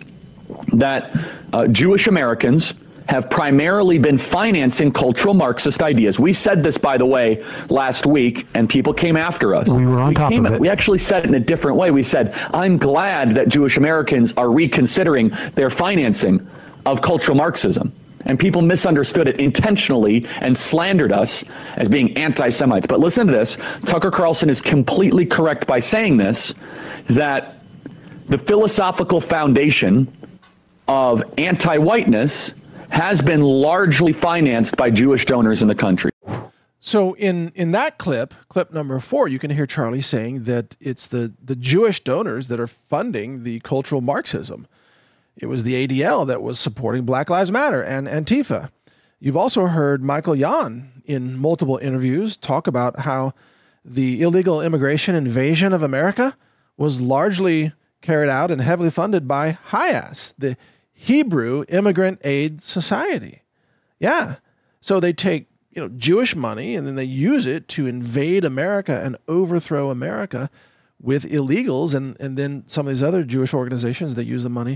that uh, Jewish Americans have primarily been financing cultural Marxist ideas. We said this, by the way, last week, and people came after us. We were on we top came, of it. We actually said it in a different way. We said, I'm glad that Jewish Americans are reconsidering their financing of cultural Marxism. And people misunderstood it intentionally and slandered us as being anti-Semites. But listen to this. Tucker Carlson is completely correct by saying this, that the philosophical foundation of anti-whiteness has been largely financed by Jewish donors in the country. So in, in that clip, clip number four, you can hear Charlie saying that it's the, the Jewish donors that are funding the cultural Marxism. It was the A D L that was supporting Black Lives Matter and Antifa. You've also heard Michael Yon in multiple interviews talk about how the illegal immigration invasion of America was largely carried out and heavily funded by HIAS, the Hebrew Immigrant Aid Society. Yeah. So they take, you know, Jewish money and then they use it to invade America and overthrow America with illegals. And, and then some of these other Jewish organizations, they use the money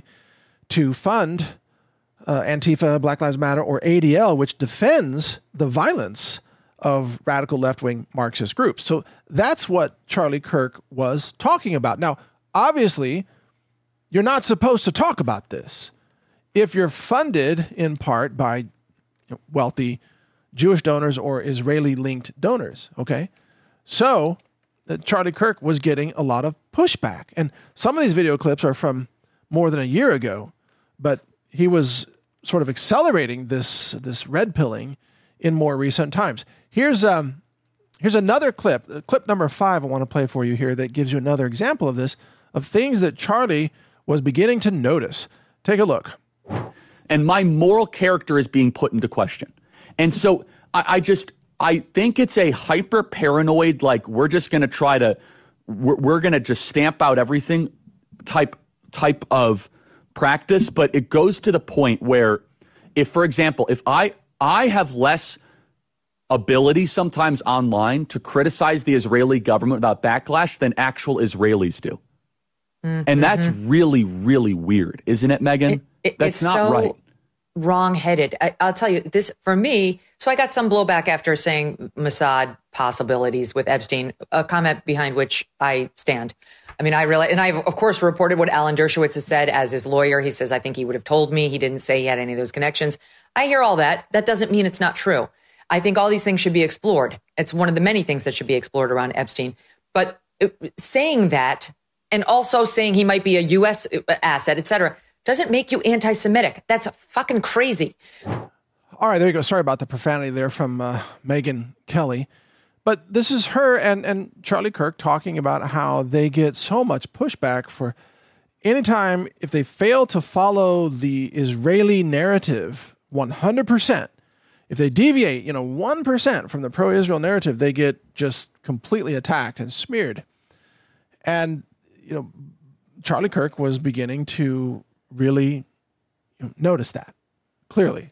to fund uh, Antifa, Black Lives Matter, or A D L, which defends the violence of radical left-wing Marxist groups. So that's what Charlie Kirk was talking about. Now, obviously, you're not supposed to talk about this if you're funded in part by you know, wealthy Jewish donors or Israeli-linked donors, okay? So uh, Charlie Kirk was getting a lot of pushback. And some of these video clips are from more than a year ago, but he was sort of accelerating this, this red pilling in more recent times. Here's, um, here's another clip, uh, clip number five I want to play for you here that gives you another example of this, of things that Charlie was beginning to notice. Take a look. And my moral character is being put into question. And so I, I just, I think it's a hyper paranoid, like we're just going to try to, we're, we're going to just stamp out everything type, type of practice. But it goes to the point where if, for example, if I, I have less ability sometimes online to criticize the Israeli government without backlash than actual Israelis do. Mm-hmm. And that's really, really weird, isn't it, Megan? It, it, that's it's not so right. Wrong-headed. I, I'll tell you this for me. So I got some blowback after saying Mossad possibilities with Epstein, a comment behind which I stand. I mean, I realize, and I've of course reported what Alan Dershowitz has said as his lawyer. He says, I think he would have told me. He didn't say he had any of those connections. I hear all that. That doesn't mean it's not true. I think all these things should be explored. It's one of the many things that should be explored around Epstein. But it, saying that, and also saying he might be a U S asset, et cetera, doesn't make you anti-Semitic. That's fucking crazy. All right, there you go. Sorry about the profanity there from uh, Megyn Kelly. But this is her and, and Charlie Kirk talking about how they get so much pushback for anytime if they fail to follow the Israeli narrative one hundred percent. If they deviate, you know, one percent from the pro-Israel narrative, they get just completely attacked and smeared. And, you know, Charlie Kirk was beginning to really you know, notice that clearly.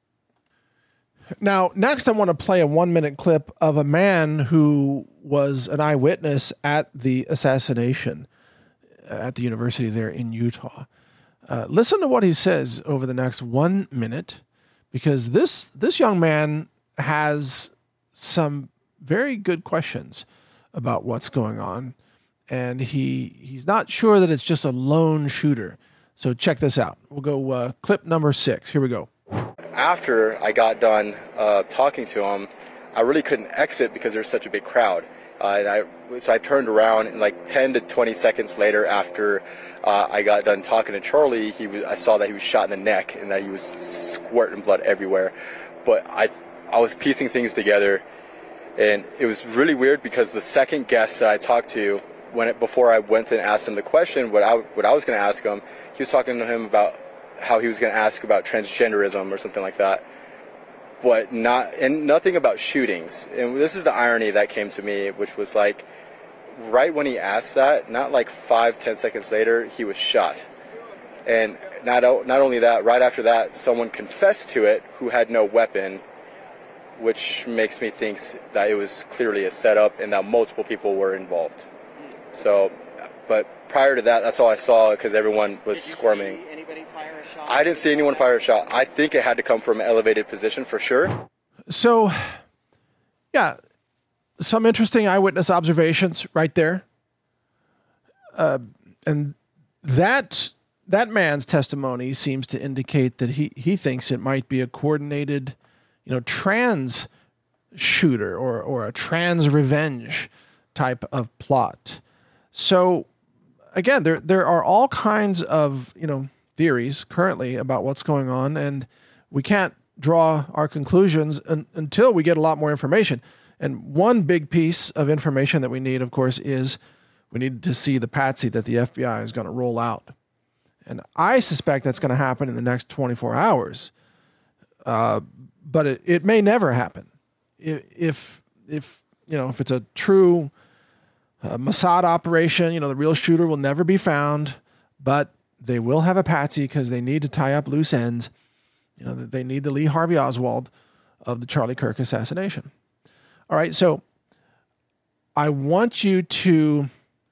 Now, next I want to play a one-minute clip of a man who was an eyewitness at the assassination at the university there in Utah. Uh, listen to what he says over the next one minute, because this this young man has some very good questions about what's going on, and he he's not sure that it's just a lone shooter. So check this out. We'll go uh, clip number six. Here we go. After I got done uh, talking to him, I really couldn't exit because there's such a big crowd. Uh, and I, so I turned around, and like ten to twenty seconds later, after uh, I got done talking to Charlie, he was, I saw that he was shot in the neck and that he was squirting blood everywhere. But I, I was piecing things together, and it was really weird because the second guest that I talked to, when it, before I went and asked him the question, what I, what I was going to ask him, he was talking to him about how he was going to ask about transgenderism or something like that, but not, and nothing about shootings. And this is the irony that came to me, which was like, right when he asked that, not like five, ten seconds later, he was shot. And not, not only that, right after that, someone confessed to it who had no weapon, which makes me think that it was clearly a setup and that multiple people were involved. So, but prior to that, that's all I saw because everyone was squirming. I didn't see anyone fire a shot. I think it had to come from an elevated position for sure. So, yeah, some interesting eyewitness observations right there. Uh, and that that man's testimony seems to indicate that he, he thinks it might be a coordinated, you know, trans shooter or, or a trans revenge type of plot. So, again, there there are all kinds of, you know, theories currently about what's going on, and we can't draw our conclusions un- until we get a lot more information. And one big piece of information that we need, of course, is we need to see the patsy that the F B I is going to roll out. And I suspect that's going to happen in the next twenty-four hours. Uh, but it, it may never happen. If, if, if, you know, if it's a true uh, Mossad operation, you know, the real shooter will never be found, but they will have a patsy because they need to tie up loose ends. You know, they need the Lee Harvey Oswald of the Charlie Kirk assassination. All right, so I want you to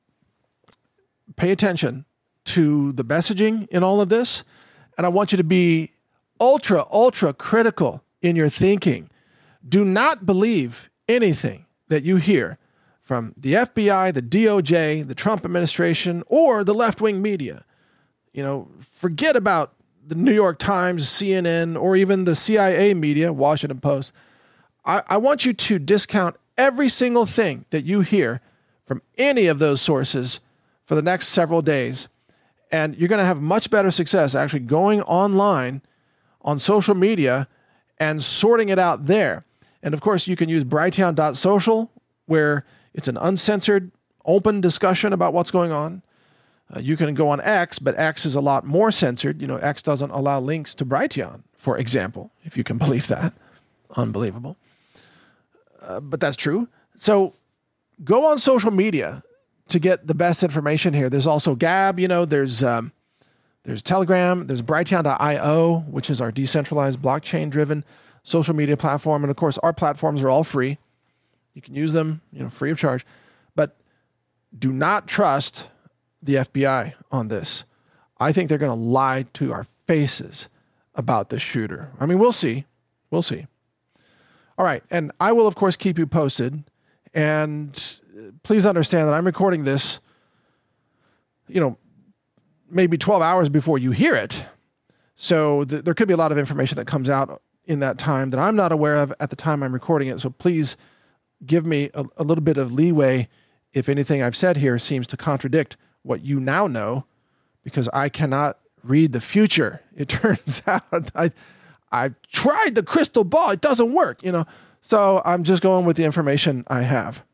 pay attention to the messaging in all of this, and I want you to be ultra, ultra critical in your thinking. Do not believe anything that you hear from the F B I, the D O J, the Trump administration, or the left-wing media. You know, forget about the New York Times, C N N, or even the C I A media, Washington Post. I, I want you to discount every single thing that you hear from any of those sources for the next several days. And you're going to have much better success actually going online on social media and sorting it out there. And of course, you can use Brighteon dot social, where it's an uncensored, open discussion about what's going on. Uh, you can go on X, but X is a lot more censored. You know, X doesn't allow links to Brighteon, for example, if you can believe that. Unbelievable. Uh, but that's true. So go on social media to get the best information here. There's also Gab, you know, there's um, there's Telegram, there's Brighteon dot io, which is our decentralized blockchain-driven social media platform. And of course, our platforms are all free. You can use them, you know, free of charge. But do not trust the F B I on this. I think they're going to lie to our faces about this shooter. I mean, we'll see. We'll see. All right. And I will, of course, keep you posted. And please understand that I'm recording this, you know, maybe twelve hours before you hear it. So th- there could be a lot of information that comes out in that time that I'm not aware of at the time I'm recording it. So please give me a, a little bit of leeway if anything I've said here seems to contradict what you now know, because I cannot read the future. It turns out I, I've tried the crystal ball. It doesn't work, you know. So I'm just going with the information I have.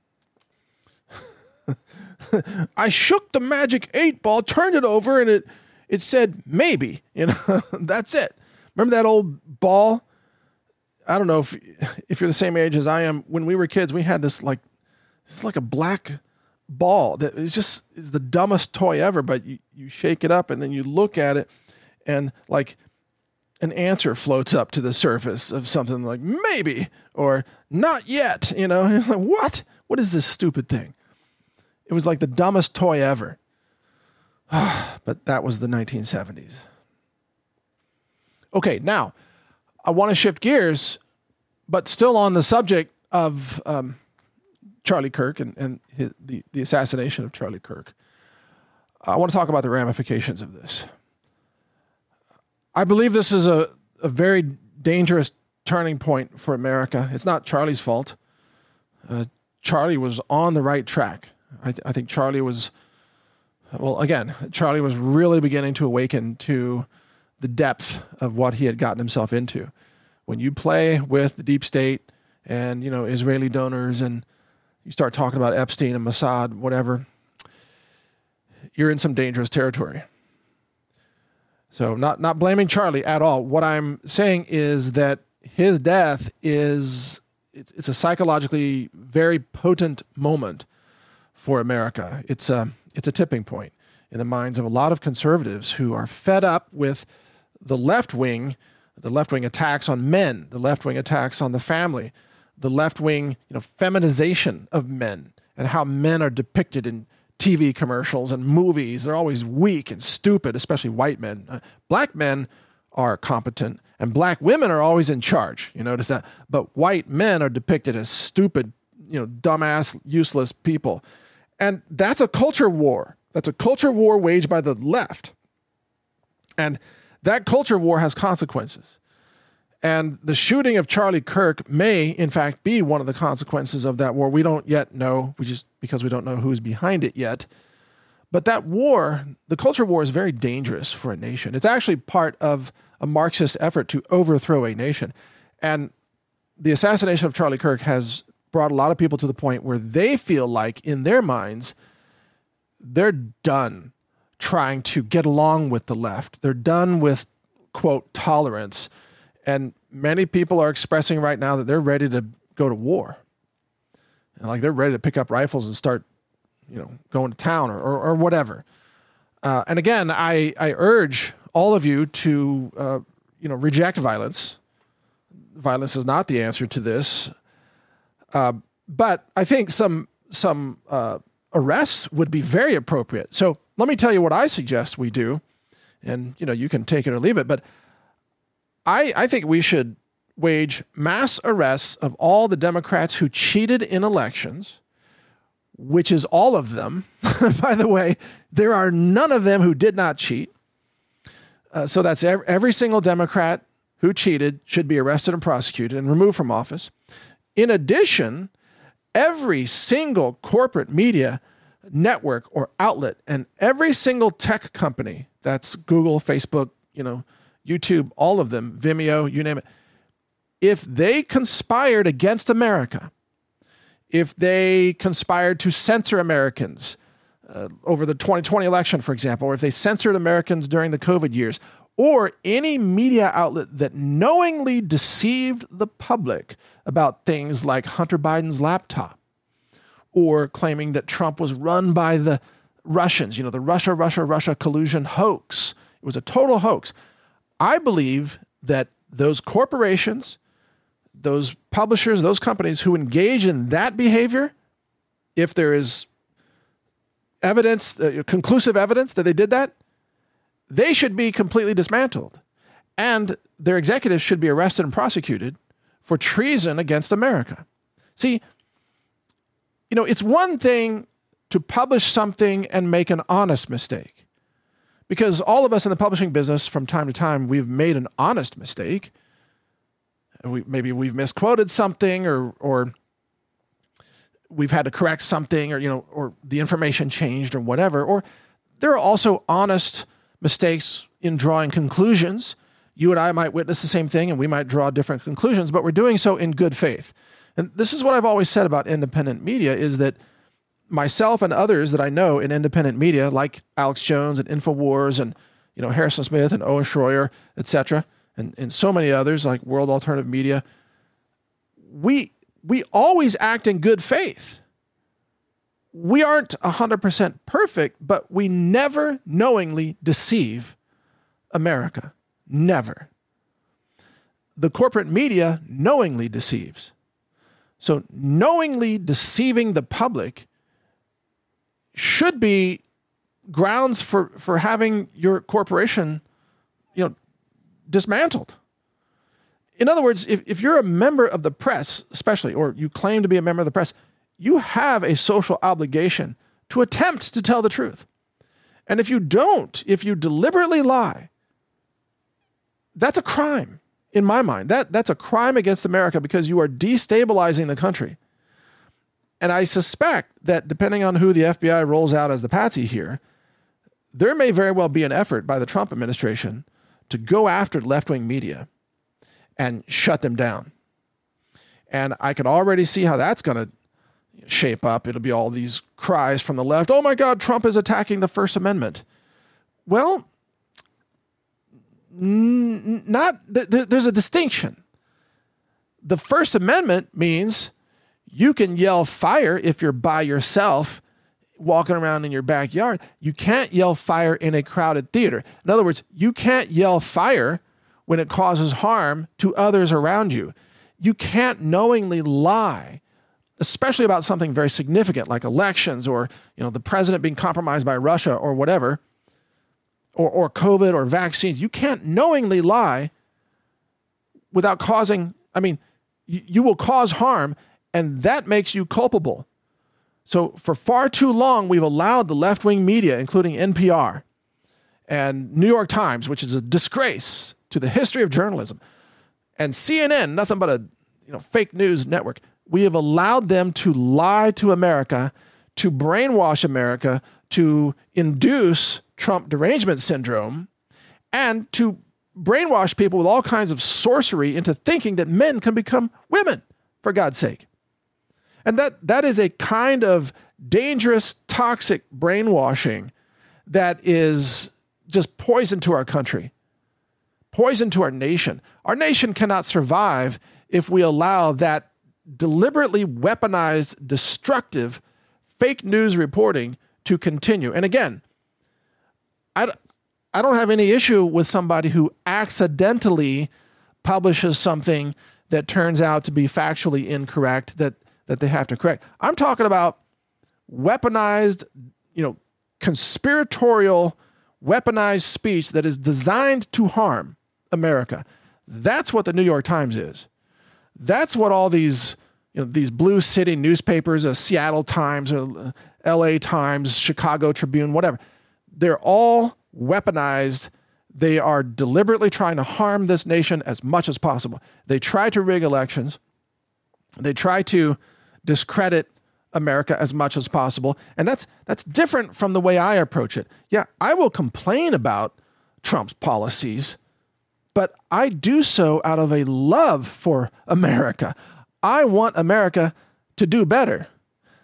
I shook the magic eight ball, turned it over, and it it said maybe, you know. That's it. Remember that old ball? I don't know if if you're the same age as I am. When we were kids, we had this like it's like a black ball that is just is the dumbest toy ever, but you, you shake it up and then you look at it and like an answer floats up to the surface of something like maybe or not yet, you know. Like, what? What is this stupid thing? It was like the dumbest toy ever. But that was the nineteen seventies. Okay, now I want to shift gears, but still on the subject of um, Charlie Kirk and, and his, the, the assassination of Charlie Kirk. I want to talk about the ramifications of this. I believe this is a, a very dangerous turning point for America. It's not Charlie's fault. Uh, Charlie was on the right track. I, th- I think Charlie was, well, again, Charlie was really beginning to awaken to the depth of what he had gotten himself into. When you play with the deep state and, you know, Israeli donors and you start talking about Epstein and Mossad, whatever, you're in some dangerous territory. So not, not blaming Charlie at all. What I'm saying is that his death is, it's, it's a psychologically very potent moment for America. It's a, it's a tipping point in the minds of a lot of conservatives who are fed up with the left wing, the left wing attacks on men, the left wing attacks on the family, the left wing, you know, feminization of men and how men are depicted in T V commercials and movies. They're always weak and stupid, especially white men. Uh, black men are competent and black women are always in charge. You notice that? But white men are depicted as stupid, you know, dumbass, useless people. And that's a culture war. That's a culture war waged by the left. And that culture war has consequences. And the shooting of Charlie Kirk may, in fact, be one of the consequences of that war. We don't yet know, we just because we don't know who's behind it yet. But that war, the culture war, is very dangerous for a nation. It's actually part of a Marxist effort to overthrow a nation. And the assassination of Charlie Kirk has brought a lot of people to the point where they feel like, in their minds, they're done trying to get along with the left. They're done with, quote, tolerance. And many people are expressing right now that they're ready to go to war. And like they're ready to pick up rifles and start, you know, going to town or, or, or whatever. Uh, and again, I, I urge all of you to, uh, you know, reject violence. Violence is not the answer to this. Uh, but I think some, some uh, arrests would be very appropriate. So let me tell you what I suggest we do. And, you know, you can take it or leave it. But I, I think we should wage mass arrests of all the Democrats who cheated in elections, which is all of them. By the way, there are none of them who did not cheat. Uh, so that's every, every single Democrat who cheated should be arrested and prosecuted and removed from office. In addition, every single corporate media network or outlet and every single tech company, that's Google, Facebook, you know, YouTube, all of them, Vimeo, you name it, if they conspired against America, if they conspired to censor Americans, uh, over the twenty twenty election, for example, or if they censored Americans during the COVID years, or any media outlet that knowingly deceived the public about things like Hunter Biden's laptop, or claiming that Trump was run by the Russians, you know, the Russia, Russia, Russia collusion hoax. It was a total hoax. I believe that those corporations, those publishers, those companies who engage in that behavior, if there is evidence, uh, conclusive evidence that they did that, they should be completely dismantled. And their executives should be arrested and prosecuted for treason against America. See, you know, it's one thing to publish something and make an honest mistake. Because all of us in the publishing business, from time to time, we've made an honest mistake. We, maybe we've misquoted something, or or we've had to correct something, or you know, or the information changed, or whatever. Or there are also honest mistakes in drawing conclusions. You and I might witness the same thing, and we might draw different conclusions, but we're doing so in good faith. And this is what I've always said about independent media: is that myself and others that I know in independent media, like Alex Jones and InfoWars and, you know, Harrison Smith and Owen Schroyer, et cetera, and, and so many others like World Alternative Media, we we always act in good faith. We aren't one hundred percent perfect, but we never knowingly deceive America. Never. The corporate media knowingly deceives. So knowingly deceiving the public should be grounds for, for having your corporation, you know, dismantled. In other words, if, if you're a member of the press, especially, or you claim to be a member of the press, you have a social obligation to attempt to tell the truth. And if you don't, if you deliberately lie, that's a crime in my mind. That, that's a crime against America, because you are destabilizing the country. And I suspect that depending on who the F B I rolls out as the patsy here, there may very well be an effort by the Trump administration to go after left-wing media and shut them down. And I can already see how that's going to shape up. It'll be all these cries from the left, oh my God, Trump is attacking the First Amendment. Well, n- not th- th- there's a distinction. The First Amendment means you can yell fire if you're by yourself walking around in your backyard. You can't yell fire in a crowded theater. In other words, you can't yell fire when it causes harm to others around you. You can't knowingly lie, especially about something very significant like elections, or, you know, the president being compromised by Russia or whatever, or, or COVID or vaccines. You can't knowingly lie without causing, I mean, you, you will cause harm, and that makes you culpable. So for far too long, we've allowed the left-wing media, including N P R and New York Times, which is a disgrace to the history of journalism, and C N N, nothing but a you know fake news network. We have allowed them to lie to America, to brainwash America, to induce Trump derangement syndrome, and to brainwash people with all kinds of sorcery into thinking that men can become women, for God's sake. And that that is a kind of dangerous, toxic brainwashing that is just poison to our country, poison to our nation. Our nation cannot survive if we allow that deliberately weaponized, destructive fake news reporting to continue. And again, I, I don't have any issue with somebody who accidentally publishes something that turns out to be factually incorrect, that that they have to correct. I'm talking about weaponized, you know, conspiratorial, weaponized speech that is designed to harm America. That's what the New York Times is. That's what all these, you know, these blue city newspapers, uh, Seattle Times, or L A Times, Chicago Tribune, whatever. They're all weaponized. They are deliberately trying to harm this nation as much as possible. They try to rig elections. They try to discredit America as much as possible. And that's that's different from the way I approach it. Yeah, I will complain about Trump's policies, but I do so out of a love for America. I want America to do better.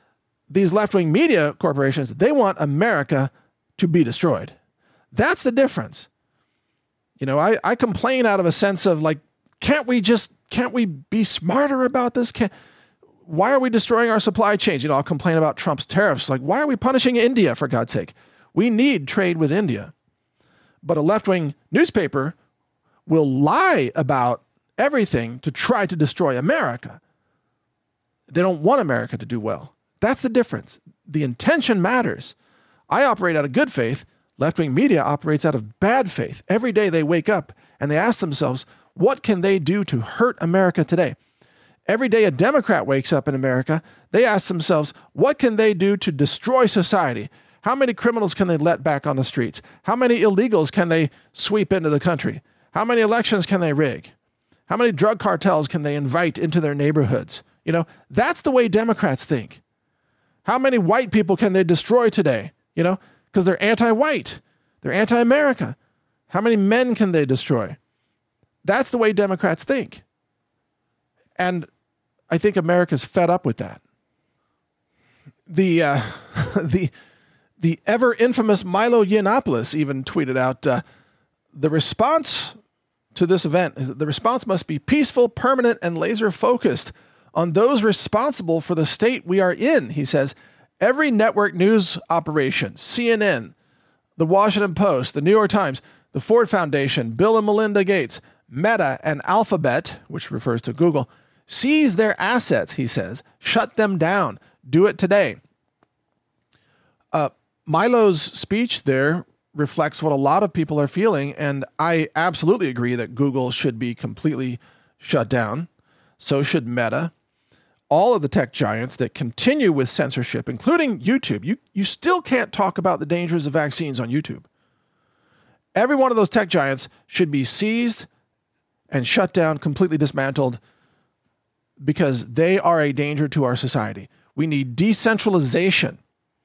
these left-wing media corporations, they want America to be destroyed. That's the difference. You know, I, I complain out of a sense of like, can't we just, can't we be smarter about this? Can't, why are we destroying our supply chains? You know, I'll complain about Trump's tariffs. Like, why are we punishing India, for God's sake? We need trade with India. But a left-wing newspaper will lie about everything to try to destroy America. They don't want America to do well. That's the difference. The intention matters. I operate out of good faith. Left-wing media operates out of bad faith. Every day they wake up and they ask themselves, what can they do to hurt America today? Every day a Democrat wakes up in America, they ask themselves, what can they do to destroy society? How many criminals can they let back on the streets? How many illegals can they sweep into the country? How many elections can they rig? How many drug cartels can they invite into their neighborhoods? You know, that's the way Democrats think. How many white people can they destroy today? You know, because they're anti-white. They're anti-America. How many men can they destroy? That's the way Democrats think. And I think America's fed up with that. The uh, the the ever infamous Milo Yiannopoulos even tweeted out, uh, the response to this event is that the response must be peaceful, permanent, and laser focused on those responsible for the state we are in. He says, every network news operation, C N N, the Washington Post, the New York Times, the Ford Foundation, Bill and Melinda Gates, Meta, and Alphabet, which refers to Google, seize their assets, he says, shut them down. Do it today. Uh, Milo's speech there reflects what a lot of people are feeling, and I absolutely agree that Google should be completely shut down. So should Meta. All of the tech giants that continue with censorship, including YouTube. You, you still can't talk about the dangers of vaccines on YouTube. Every one of those tech giants should be seized and shut down, completely dismantled, because they are a danger to our society. We need decentralization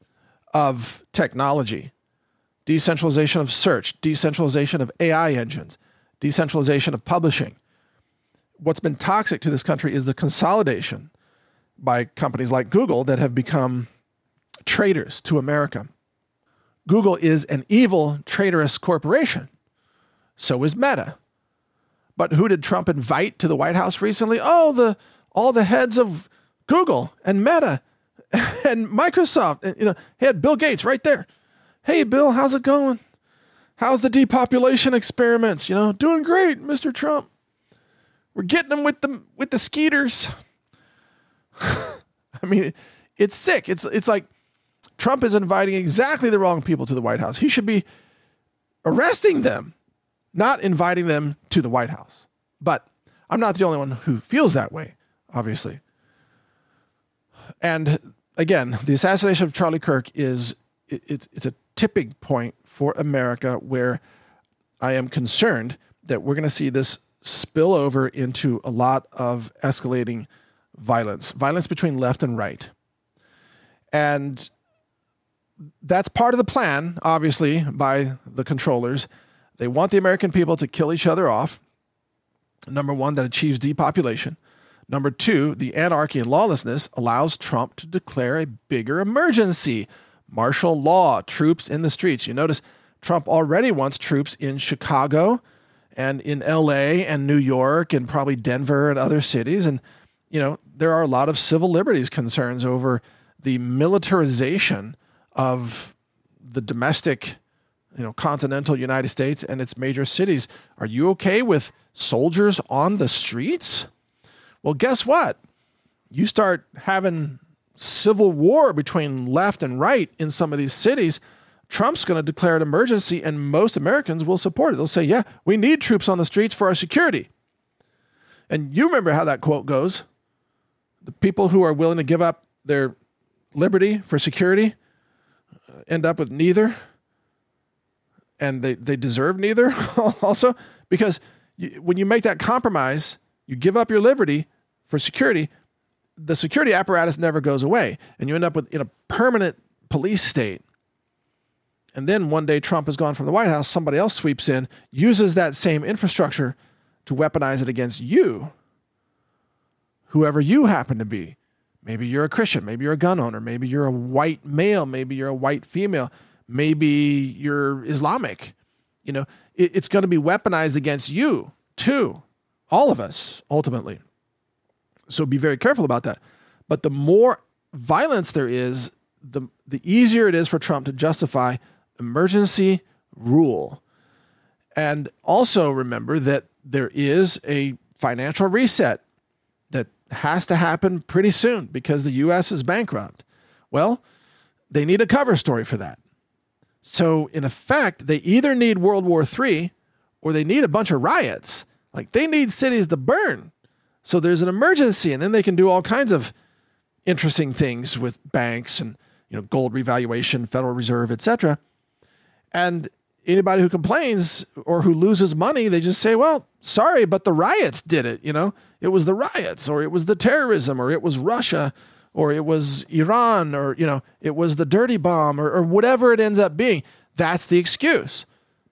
of technology, decentralization of search, decentralization of A I engines, decentralization of publishing. What's been toxic to this country is the consolidation by companies like Google that have become traitors to America. Google is an evil, traitorous corporation. So is Meta. But who did Trump invite to the White House recently? Oh, the all the heads of Google and Meta and Microsoft. And, you know, he had Bill Gates right there. Hey, Bill, how's it going? How's the depopulation experiments? You know, doing great, Mister Trump. We're getting them with the with the skeeters. I mean, it's sick. It's it's like Trump is inviting exactly the wrong people to the White House. He should be arresting them, not inviting them to the White House. But I'm not the only one who feels that way, obviously. And again, the assassination of Charlie Kirk is it, it's it's a tipping point for America where I am concerned that we're going to see this spill over into a lot of escalating violence, violence between left and right. And that's part of the plan, obviously, by the controllers. They want the American people to kill each other off. Number one, that achieves depopulation. Number two, the anarchy and lawlessness allows Trump to declare a bigger emergency. Martial law, troops in the streets. You notice Trump already wants troops in Chicago and in L A and New York and probably Denver and other cities. And, you know, there are a lot of civil liberties concerns over the militarization of the domestic, you know, continental United States and its major cities. Are you okay with soldiers on the streets? Well, guess what? You start having civil war between left and right in some of these cities, Trump's going to declare an emergency and most Americans will support it. They'll say, yeah, we need troops on the streets for our security. And you remember how that quote goes. The people who are willing to give up their liberty for security end up with neither. And they, they deserve neither also, because you, when you make that compromise, you give up your liberty for security, the security apparatus never goes away, and you end up with in a permanent police state. And then one day Trump is gone from the White House, somebody else sweeps in, uses that same infrastructure to weaponize it against you, whoever you happen to be, Maybe you're a Christian. Maybe you're a gun owner. Maybe you're a white male. Maybe you're a white female. Maybe you're Islamic. You know, it, it's going to be weaponized against you too. All of us, ultimately. So be very careful about that. But the more violence there is, the the easier it is for Trump to justify emergency rule. And also remember that there is a financial reset that has to happen pretty soon because the U S is bankrupt. Well, they need a cover story for that. So in effect, they either need World War Three or they need a bunch of riots. Like they need cities to burn. So there's an emergency, and then they can do all kinds of interesting things with banks and, you know, gold revaluation, Federal Reserve, et cetera. And anybody who complains or who loses money, they just say, well, sorry, but the riots did it. You know, it was the riots, or it was the terrorism, or it was Russia, or it was Iran, or, you know, it was the dirty bomb, or, or whatever it ends up being. That's the excuse.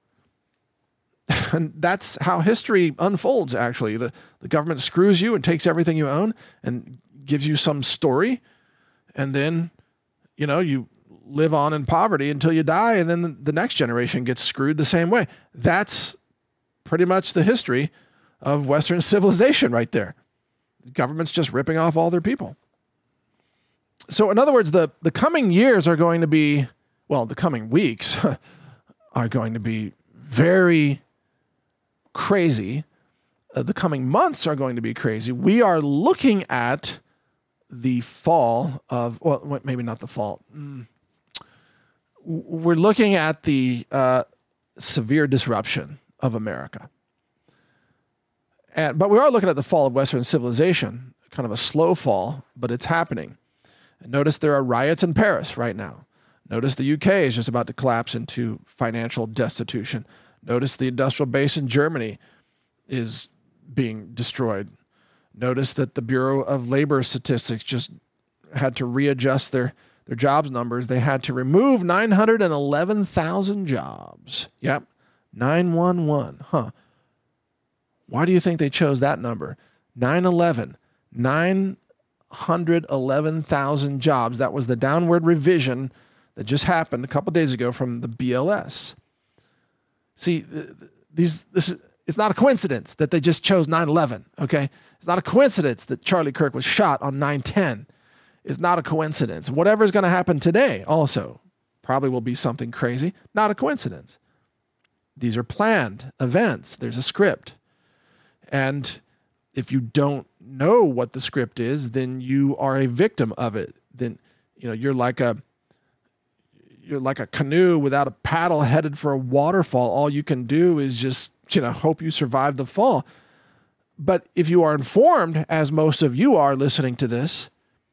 And that's how history unfolds, actually. The, the government screws you and takes everything you own and gives you some story. And then, you know, you live on in poverty until you die, and then the next generation gets screwed the same way. That's pretty much the history of Western civilization right there. The government's just ripping off all their people. So in other words, the, the coming years are going to be, well, the coming weeks are going to be very crazy. Uh, the coming months are going to be crazy. We are looking at the fall of, well, maybe not the fall. Mm. We're looking at the uh, severe disruption of America. And, but we are looking at the fall of Western civilization, kind of a slow fall, but it's happening. And notice there are riots in Paris right now. Notice the U K is just about to collapse into financial destitution. Notice the industrial base in Germany is being destroyed. Notice that the Bureau of Labor Statistics just had to readjust their, their jobs numbers. They had to remove nine hundred eleven thousand jobs. Yep, nine one one. Huh. Why do you think they chose that number? nine eleven. nine hundred eleven thousand jobs. That was the downward revision that just happened a couple days ago from the B L S. See, these this is, it's not a coincidence that they just chose nine eleven, okay? It's not a coincidence that Charlie Kirk was shot on nine ten. It's not a coincidence. Whatever's going to happen today also probably will be something crazy. Not a coincidence. These are planned events. There's a script. And if you don't know what the script is, then you are a victim of it. Then, you know, you're like a You're like a canoe without a paddle headed for a waterfall. All you can do is just, you know, hope you survive the fall. But if you are informed, as most of you are listening to this,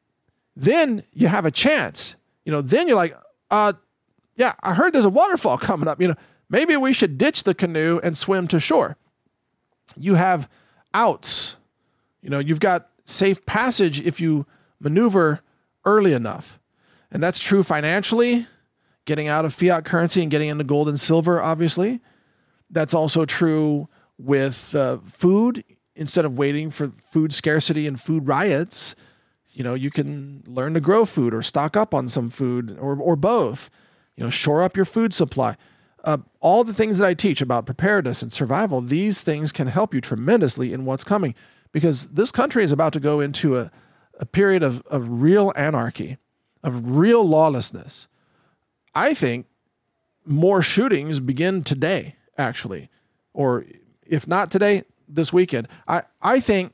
then you have a chance. You know, then you're like, uh, yeah, I heard there's a waterfall coming up. You know, maybe we should ditch the canoe and swim to shore. You have outs. You know, you've got safe passage if you maneuver early enough. And that's true financially. Getting out of fiat currency and getting into gold and silver, obviously. That's also true with uh, food. Instead of waiting for food scarcity and food riots, you know, you can learn to grow food or stock up on some food or or both. You know, shore up your food supply. Uh, all the things that I teach about preparedness and survival, these things can help you tremendously in what's coming, because this country is about to go into a, a period of, of real anarchy, of real lawlessness. I think more shootings begin today, actually, or if not today, this weekend. I, I think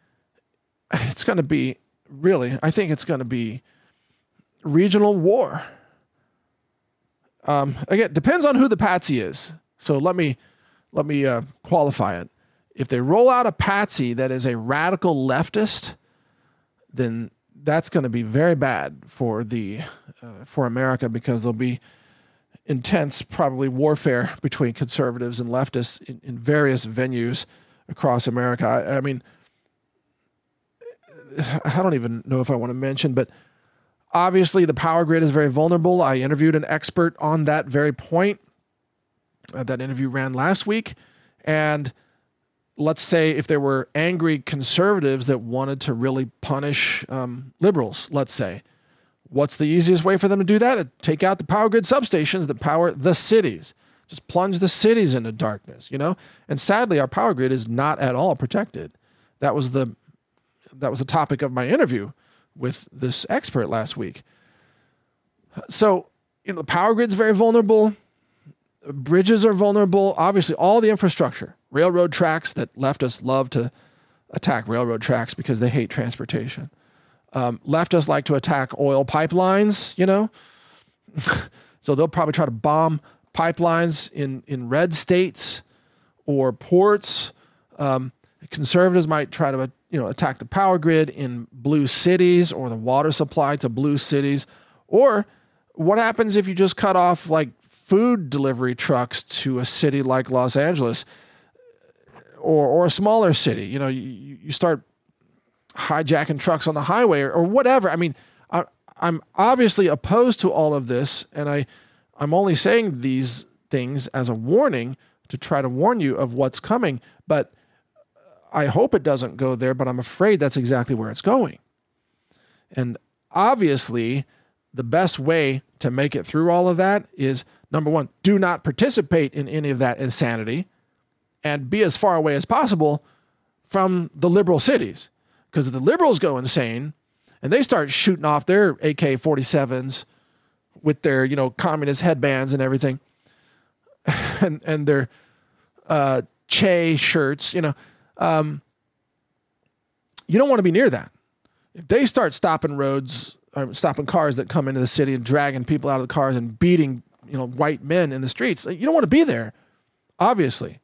it's going to be, really, I think it's going to be regional war. Um, again, depends on who the patsy is. So let me, let me uh, qualify it. If they roll out a patsy that is a radical leftist, then that's going to be very bad for the uh, for America, because there'll be intense, probably warfare between conservatives and leftists in, in various venues across America. I, I mean, I don't even know if I want to mention, but obviously the power grid is very vulnerable. I interviewed an expert on that very point. Uh, that interview ran last week, and let's say if there were angry conservatives that wanted to really punish um, liberals, let's say, what's the easiest way for them to do that? Take out the power grid substations that power the cities. Just plunge the cities into darkness, you know? And sadly, our power grid is not at all protected. That was the that was the topic of my interview with this expert last week. So, you know, the power grid's very vulnerable. Bridges are vulnerable. Obviously, all the infrastructure, railroad tracks that leftists love to attack railroad tracks because they hate transportation. Um, leftists like to attack oil pipelines, you know? So they'll probably try to bomb pipelines in, in red states or ports. Um, conservatives might try to, you know, attack the power grid in blue cities or the water supply to blue cities. Or what happens if you just cut off like food delivery trucks to a city like Los Angeles or, or a smaller city? You know, you, you start hijacking trucks on the highway or, or whatever. I mean, I, I'm obviously opposed to all of this, and I, I'm only saying these things as a warning to try to warn you of what's coming, but I hope it doesn't go there, but I'm afraid that's exactly where it's going. And obviously, the best way to make it through all of that is, number one, do not participate in any of that insanity and be as far away as possible from the liberal cities. Because if the liberals go insane and they start shooting off their A K forty-sevens with their, you know, communist headbands and everything, and and their uh, Che shirts, you know, um, you don't want to be near that. If they start stopping roads, or stopping cars that come into the city and dragging people out of the cars and beating, you know, white men in the streets, you don't want to be there, obviously.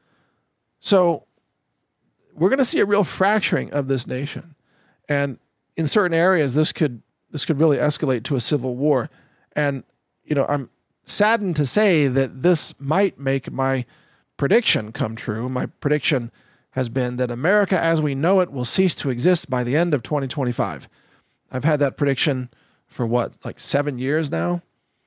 So we're going to see a real fracturing of this nation, and in certain areas, this could this could really escalate to a civil war. And, you know, I'm saddened to say that this might make my prediction come true. My prediction has been that America as we know it will cease to exist by the end of twenty twenty-five. I've had that prediction for what, like seven years now?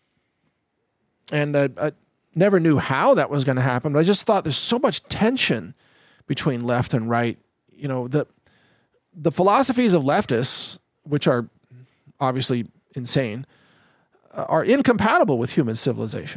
And I, I never knew how that was going to happen, but I just thought there's so much tension between left and right. You know, the, the philosophies of leftists, which are obviously insane, are incompatible with human civilization.